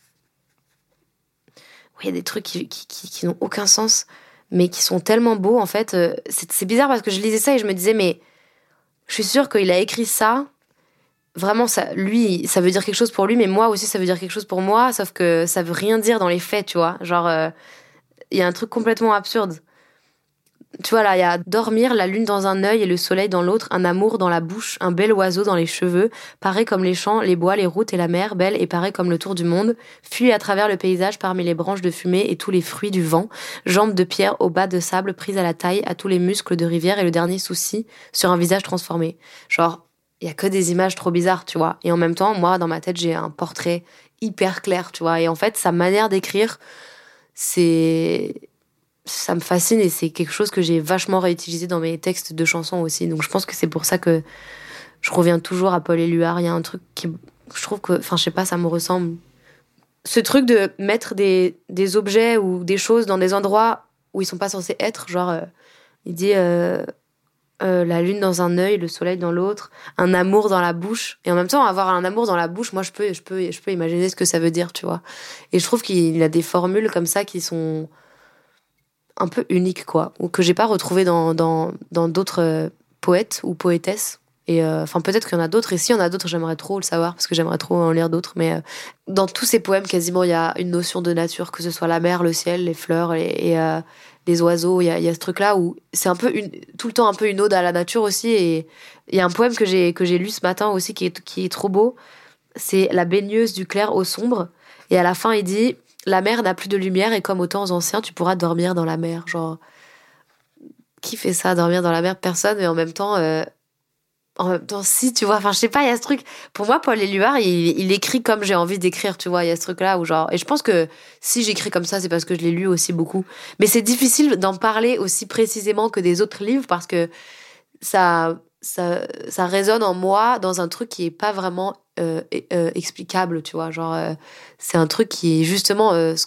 Il y a des trucs qui, qui, qui, qui n'ont aucun sens, mais qui sont tellement beaux, en fait. C'est, c'est bizarre parce que je lisais ça et je me disais, mais je suis sûre qu'il a écrit ça. Vraiment, ça, lui, ça veut dire quelque chose pour lui, mais moi aussi, ça veut dire quelque chose pour moi, sauf que ça veut rien dire dans les faits, tu vois. Genre, il euh, y a un truc complètement absurde. Tu vois, là, il y a dormir, la lune dans un œil et le soleil dans l'autre, un amour dans la bouche, un bel oiseau dans les cheveux, pareil comme les champs, les bois, les routes et la mer, belle et pareil comme le tour du monde, fuit à travers le paysage parmi les branches de fumée et tous les fruits du vent, jambes de pierre au bas de sable prises à la taille, à tous les muscles de rivière et le dernier souci sur un visage transformé. Genre, il y a que des images trop bizarres, tu vois. Et en même temps, moi, dans ma tête, j'ai un portrait hyper clair, tu vois. Et en fait, sa manière d'écrire, c'est... ça me fascine, et c'est quelque chose que j'ai vachement réutilisé dans mes textes de chansons aussi. Donc je pense que c'est pour ça que je reviens toujours à Paul Éluard. Il y a un truc qui, je trouve que, enfin je sais pas, ça me ressemble. Ce truc de mettre des, des objets ou des choses dans des endroits où ils sont pas censés être. Genre, euh, il dit euh, euh, la lune dans un œil, le soleil dans l'autre, un amour dans la bouche. Et en même temps, avoir un amour dans la bouche, moi je peux, je peux, je peux imaginer ce que ça veut dire, tu vois. Et je trouve qu'il a des formules comme ça qui sont un peu unique, quoi, ou que j'ai pas retrouvé dans dans dans d'autres euh, poètes ou poétesses. Et enfin euh, peut-être qu'il y en a d'autres, et s'il y en a d'autres, j'aimerais trop le savoir, parce que j'aimerais trop en lire d'autres. Mais euh, dans tous ces poèmes, quasiment, il y a une notion de nature, que ce soit la mer, le ciel, les fleurs et, et euh, les oiseaux. Il y a, y a ce truc-là où c'est un peu une, tout le temps un peu une ode à la nature aussi. Et il y a un poème que j'ai que j'ai lu ce matin aussi qui est qui est trop beau. C'est La baigneuse du clair au sombre. Et à la fin, il dit: la mer n'a plus de lumière, et comme aux temps anciens, tu pourras dormir dans la mer. Genre, qui fait ça, dormir dans la mer? Personne. Mais en même temps, euh, en même temps, si, tu vois. Enfin, je sais pas, il y a ce truc. Pour moi, Paul Éluard, il, il écrit comme j'ai envie d'écrire, tu vois. Il y a ce truc-là où genre, et je pense que si j'écris comme ça, c'est parce que je l'ai lu aussi beaucoup. Mais c'est difficile d'en parler aussi précisément que des autres livres, parce que ça, ça, ça résonne en moi dans un truc qui est pas vraiment euh, euh, explicable, tu vois. Genre, euh, c'est un truc qui est justement euh,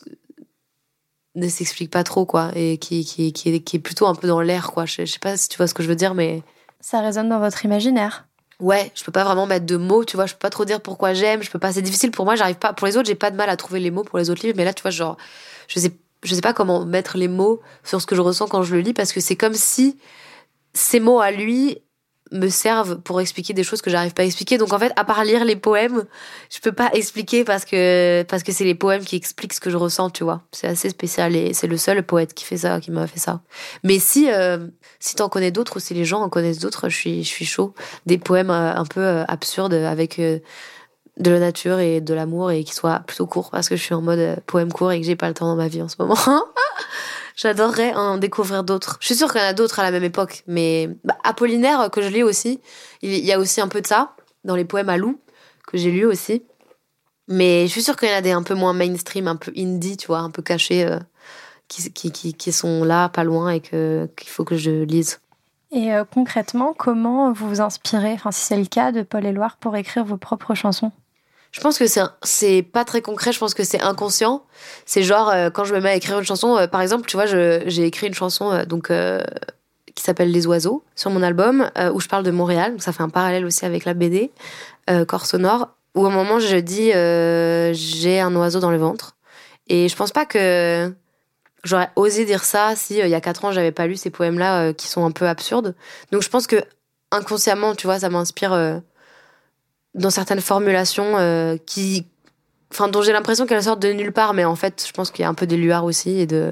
ne s'explique pas trop, quoi, et qui, qui, qui, est, qui est plutôt un peu dans l'air, quoi. Je, je sais pas si tu vois ce que je veux dire, mais ça résonne dans votre imaginaire. Ouais, je peux pas vraiment mettre de mots, tu vois. Je peux pas trop dire pourquoi j'aime. Je peux pas. C'est difficile pour moi. J'arrive pas. Pour les autres, j'ai pas de mal à trouver les mots pour les autres livres, mais là, tu vois, genre, je sais, je sais pas comment mettre les mots sur ce que je ressens quand je le lis, parce que c'est comme si ces mots à lui me servent pour expliquer des choses que j'arrive pas à expliquer. Donc en fait, à part lire les poèmes, je peux pas expliquer, parce que parce que c'est les poèmes qui expliquent ce que je ressens, tu vois. C'est assez spécial, et c'est le seul poète qui fait ça, qui m'a fait ça. Mais si euh, si t'en connais d'autres, ou si les gens en connaissent d'autres, je suis je suis chaud. Des poèmes euh, un peu euh, absurdes, avec euh, de la nature et de l'amour, et qui soient plutôt courts, parce que je suis en mode euh, poème court et que j'ai pas le temps dans ma vie en ce moment. J'adorerais en découvrir d'autres. Je suis sûre qu'il y en a d'autres à la même époque, mais bah, Apollinaire, que je lis aussi, il y a aussi un peu de ça dans les poèmes à Lou, que j'ai lu aussi. Mais je suis sûre qu'il y en a des un peu moins mainstream, un peu indie, tu vois, un peu cachés, euh, qui, qui, qui, qui sont là, pas loin, et que, qu'il faut que je lise. Et euh, concrètement, comment vous vous inspirez, enfin si c'est le cas, de Paul Éluard pour écrire vos propres chansons? Je pense que c'est, c'est pas très concret, je pense que c'est inconscient. C'est genre, euh, quand je me mets à écrire une chanson, euh, par exemple, tu vois, je, j'ai écrit une chanson euh, donc, euh, qui s'appelle Les Oiseaux, sur mon album, euh, où je parle de Montréal. Donc ça fait un parallèle aussi avec la B D, euh, Corps Sonore, où à un moment je dis euh, j'ai un oiseau dans le ventre. Et je pense pas que... j'aurais osé dire ça si, euh, il y a quatre ans, j'avais pas lu ces poèmes-là euh, qui sont un peu absurdes. Donc je pense que inconsciemment, tu vois, ça m'inspire euh, dans certaines formulations euh, qui, enfin, dont j'ai l'impression qu'elles sortent de nulle part, mais en fait, je pense qu'il y a un peu d'éluard aussi et de,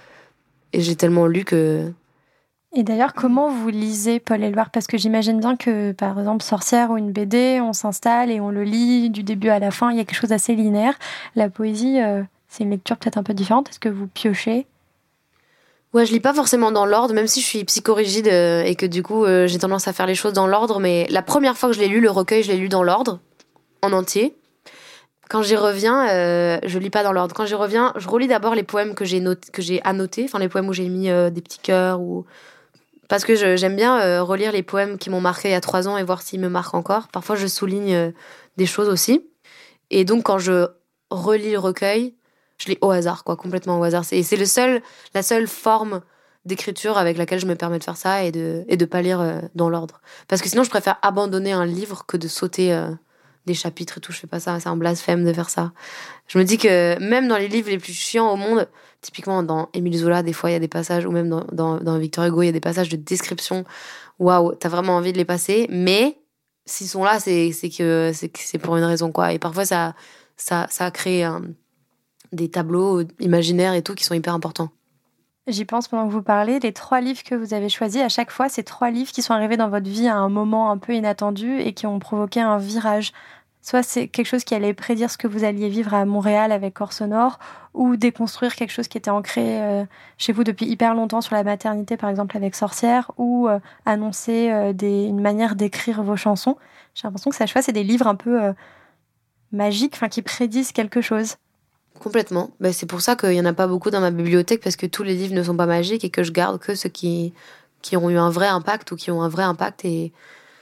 et j'ai tellement lu que. Et d'ailleurs, comment vous lisez Paul Éluard ? Parce que j'imagine bien que, par exemple, Sorcière ou une B D, on s'installe et on le lit du début à la fin. Il y a quelque chose d'assez linéaire. La poésie, euh, c'est une lecture peut-être un peu différente. Est-ce que vous piochez ? Ouais, je lis pas forcément dans l'ordre, même si je suis psychorigide euh, et que du coup, euh, j'ai tendance à faire les choses dans l'ordre. Mais la première fois que je l'ai lu, le recueil, je l'ai lu dans l'ordre, en entier. Quand j'y reviens, euh, je lis pas dans l'ordre. Quand j'y reviens, je relis d'abord les poèmes que j'ai noté, que j'ai annotés, enfin les poèmes où j'ai mis euh, des petits cœurs ou parce que je, j'aime bien euh, relire les poèmes qui m'ont marqué il y a trois ans et voir s'ils me marquent encore. Parfois, je souligne euh, des choses aussi. Et donc, quand je relis le recueil, je lis au hasard, quoi, complètement au hasard. C'est, c'est le seul, la seule forme d'écriture avec laquelle je me permets de faire ça et de et de pas lire euh, dans l'ordre. Parce que sinon, je préfère abandonner un livre que de sauter euh, des chapitres et tout. Je fais pas ça, c'est un blasphème de faire ça. Je me dis que même dans les livres les plus chiants au monde, typiquement dans Émile Zola, des fois il y a des passages, ou même dans, dans, dans Victor Hugo, il y a des passages de description. Waouh, t'as vraiment envie de les passer, mais s'ils sont là, c'est, c'est, que, c'est que c'est pour une raison, quoi. Et parfois, ça, ça, ça crée un, des tableaux imaginaires et tout qui sont hyper importants. J'y pense pendant que vous parlez. Les trois livres que vous avez choisis, à chaque fois, c'est trois livres qui sont arrivés dans votre vie à un moment un peu inattendu et qui ont provoqué un virage. Soit c'est quelque chose qui allait prédire ce que vous alliez vivre à Montréal avec Corps Sonore, ou déconstruire quelque chose qui était ancré euh, chez vous depuis hyper longtemps sur la maternité, par exemple avec Sorcière, ou euh, annoncer euh, des, une manière d'écrire vos chansons. J'ai l'impression que ça, je sais pas, c'est des livres un peu euh, magiques, enfin qui prédisent quelque chose. Complètement. Ben, c'est pour ça qu'il y en a pas beaucoup dans ma bibliothèque, parce que tous les livres ne sont pas magiques et que je garde que ceux qui, qui ont eu un vrai impact ou qui ont un vrai impact. Et,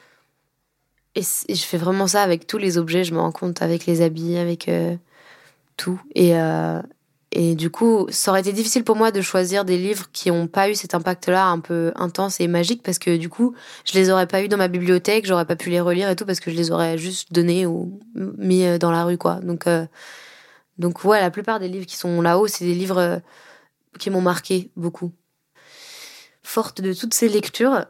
et, et je fais vraiment ça avec tous les objets, je me rends compte, avec les habits, avec euh, tout. Et, euh, et du coup, ça aurait été difficile pour moi de choisir des livres qui n'ont pas eu cet impact-là un peu intense et magique, parce que du coup, je les aurais pas eu dans ma bibliothèque, j'aurais pas pu les relire et tout, parce que je les aurais juste donnés ou mis dans la rue, quoi. Donc... Euh, Donc ouais, la plupart des livres qui sont là-haut, c'est des livres euh, qui m'ont marqué beaucoup. Forte de toutes ces lectures,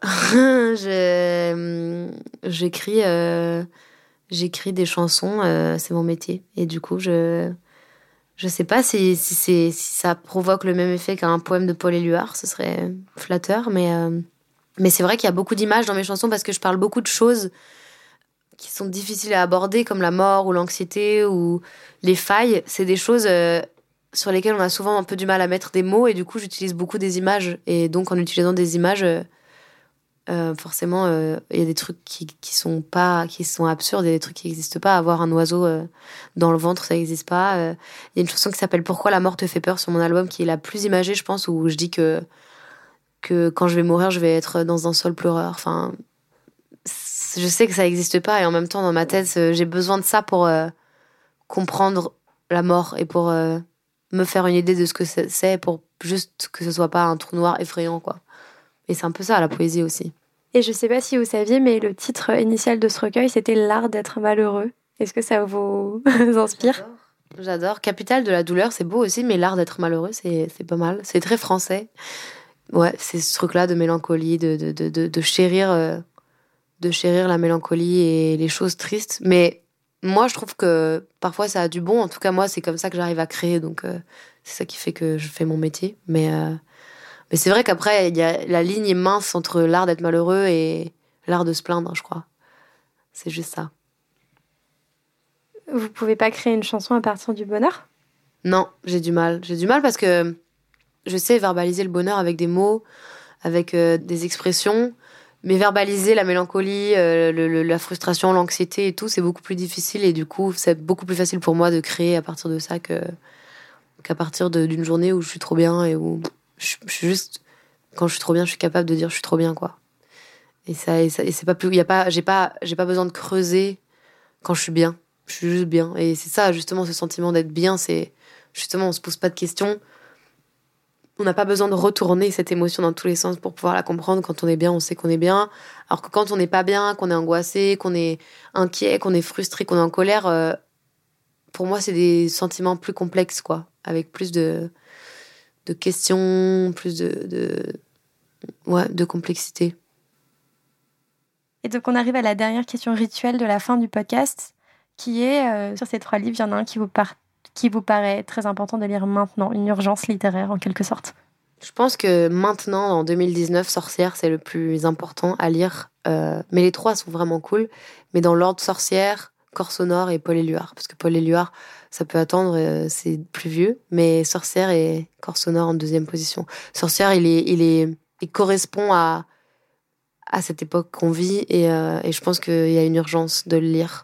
je, j'écris, euh, j'écris des chansons, euh, c'est mon métier. Et du coup, je je sais pas si, si, c'est, si ça provoque le même effet qu'un poème de Paul Éluard, ce serait flatteur, mais, euh, mais c'est vrai qu'il y a beaucoup d'images dans mes chansons parce que je parle beaucoup de choses qui sont difficiles à aborder, comme la mort ou l'anxiété ou les failles. C'est des choses euh, sur lesquelles on a souvent un peu du mal à mettre des mots, et du coup j'utilise beaucoup des images. Et donc en utilisant des images, euh, euh, forcément il euh, y a des trucs qui, qui sont pas, qui sont absurdes, il y a des trucs qui n'existent pas. Avoir un oiseau euh, dans le ventre, ça n'existe pas. Il euh, y a une chanson qui s'appelle Pourquoi la mort te fait peur sur mon album, qui est la plus imagée, je pense, où je dis que, que quand je vais mourir, je vais être dans un sol pleureur. Enfin, je sais que ça n'existe pas, et en même temps dans ma tête j'ai besoin de ça pour euh, comprendre la mort et pour euh, me faire une idée de ce que c'est, pour juste que ce soit pas un trou noir effrayant, quoi. Et c'est un peu ça la poésie aussi. Et je sais pas si vous saviez, mais le titre initial de ce recueil, c'était L'art d'être malheureux. Est-ce que ça vous inspire ? J'adore. J'adore. Capitale de la douleur, c'est beau aussi, mais l'art d'être malheureux, c'est, c'est pas mal. C'est très français. Ouais, c'est ce truc-là de mélancolie, de, de, de, de, de chérir... Euh, de chérir la mélancolie et les choses tristes. Mais moi, je trouve que parfois, ça a du bon. En tout cas, moi, c'est comme ça que j'arrive à créer. Donc, euh, c'est ça qui fait que je fais mon métier. Mais, euh, mais c'est vrai qu'après, il y a, la ligne est mince entre l'art d'être malheureux et l'art de se plaindre, je crois. C'est juste ça. Vous pouvez pas créer une chanson à partir du bonheur ? Non, j'ai du mal. J'ai du mal parce que je sais verbaliser le bonheur avec des mots, avec euh, des expressions. Mais verbaliser la mélancolie, euh, le, le, la frustration, l'anxiété et tout, c'est beaucoup plus difficile. Et du coup, c'est beaucoup plus facile pour moi de créer à partir de ça que, qu'à partir de, d'une journée où je suis trop bien et où je, je suis juste... Quand je suis trop bien, je suis capable de dire je suis trop bien, quoi. Et ça, et ça et c'est pas plus... Y a pas, j'ai, pas, j'ai pas besoin de creuser quand je suis bien. Je suis juste bien. Et c'est ça, justement, ce sentiment d'être bien, c'est... Justement, on se pose pas de questions. On n'a pas besoin de retourner cette émotion dans tous les sens pour pouvoir la comprendre. Quand on est bien, on sait qu'on est bien. Alors que quand on n'est pas bien, qu'on est angoissé, qu'on est inquiet, qu'on est frustré, qu'on est en colère, euh, pour moi, c'est des sentiments plus complexes, quoi. Avec plus de, de questions, plus de, de, ouais, de complexité. Et donc, on arrive à la dernière question rituelle de la fin du podcast, qui est, euh, sur ces trois livres, il y en a un qui vous, par... qui vous paraît très important de lire maintenant, une urgence littéraire en quelque sorte. Je pense que maintenant, en deux mille dix-neuf, Sorcière, c'est le plus important à lire. Euh, mais les trois sont vraiment cool. Mais dans l'ordre, Sorcière, Corps sonore et Paul Éluard. Parce que Paul Éluard, ça peut attendre, euh, c'est plus vieux. Mais Sorcière et Corps sonore en deuxième position. Sorcière, il, est, il, est, il correspond à, à cette époque qu'on vit. Et, euh, et je pense qu'il y a une urgence de le lire.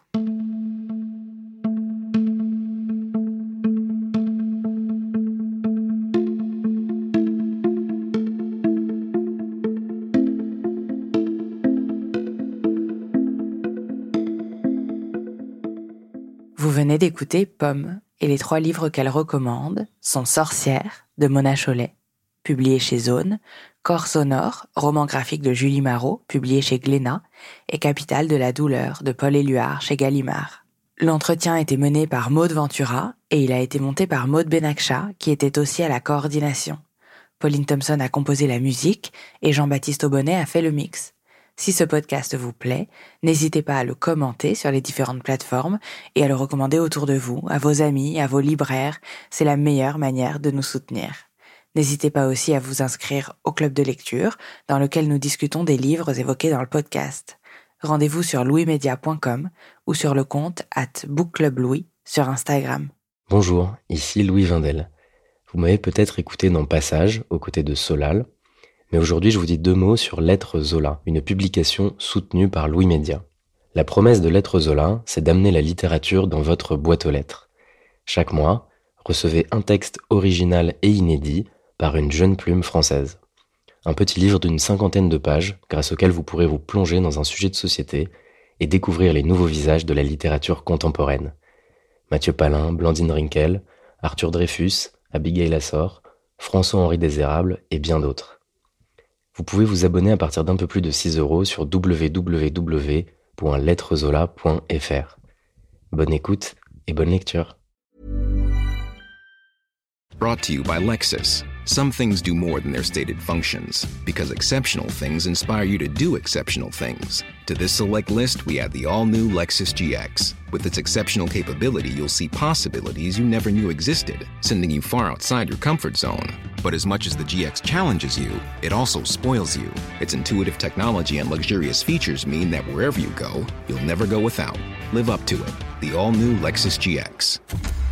Vous venez d'écouter Pomme, et les trois livres qu'elle recommande sont Sorcière, de Mona Chollet, publié chez Zone, Corps sonore, roman graphique de Julie Marot, publié chez Glénat, et Capitale de la douleur, de Paul Éluard, chez Gallimard. L'entretien a été mené par Maude Ventura, et il a été monté par Maude Benakcha, qui était aussi à la coordination. Pauline Thompson a composé la musique, et Jean-Baptiste Aubonnet a fait le mix. Si ce podcast vous plaît, n'hésitez pas à le commenter sur les différentes plateformes et à le recommander autour de vous, à vos amis, à vos libraires. C'est la meilleure manière de nous soutenir. N'hésitez pas aussi à vous inscrire au club de lecture, dans lequel nous discutons des livres évoqués dans le podcast. Rendez-vous sur louis media point com ou sur le compte arobase bookclublouis sur Instagram. Bonjour, ici Louis Vindel. Vous m'avez peut-être écouté dans Passage, aux côtés de Solal, mais aujourd'hui je vous dis deux mots sur Lettres Zola, une publication soutenue par Louis Média. La promesse de Lettres Zola, c'est d'amener la littérature dans votre boîte aux lettres. Chaque mois, recevez un texte original et inédit par une jeune plume française. Un petit livre d'une cinquantaine de pages, grâce auquel vous pourrez vous plonger dans un sujet de société et découvrir les nouveaux visages de la littérature contemporaine. Mathieu Palin, Blandine Rinkel, Arthur Dreyfus, Abigail Assor, François-Henri Désérable et bien d'autres. Vous pouvez vous abonner à partir d'un peu plus de six euros sur w w w point lettrezola point f r. Bonne écoute et bonne lecture. Brought to you by Lexus. Some things do more than their stated functions, because exceptional things inspire you to do exceptional things. To this select list, we add the all-new Lexus G X. With its exceptional capability, you'll see possibilities you never knew existed, sending you far outside your comfort zone. But as much as the G X challenges you, it also spoils you. Its intuitive technology and luxurious features mean that wherever you go, you'll never go without. Live up to it. The all-new Lexus G X.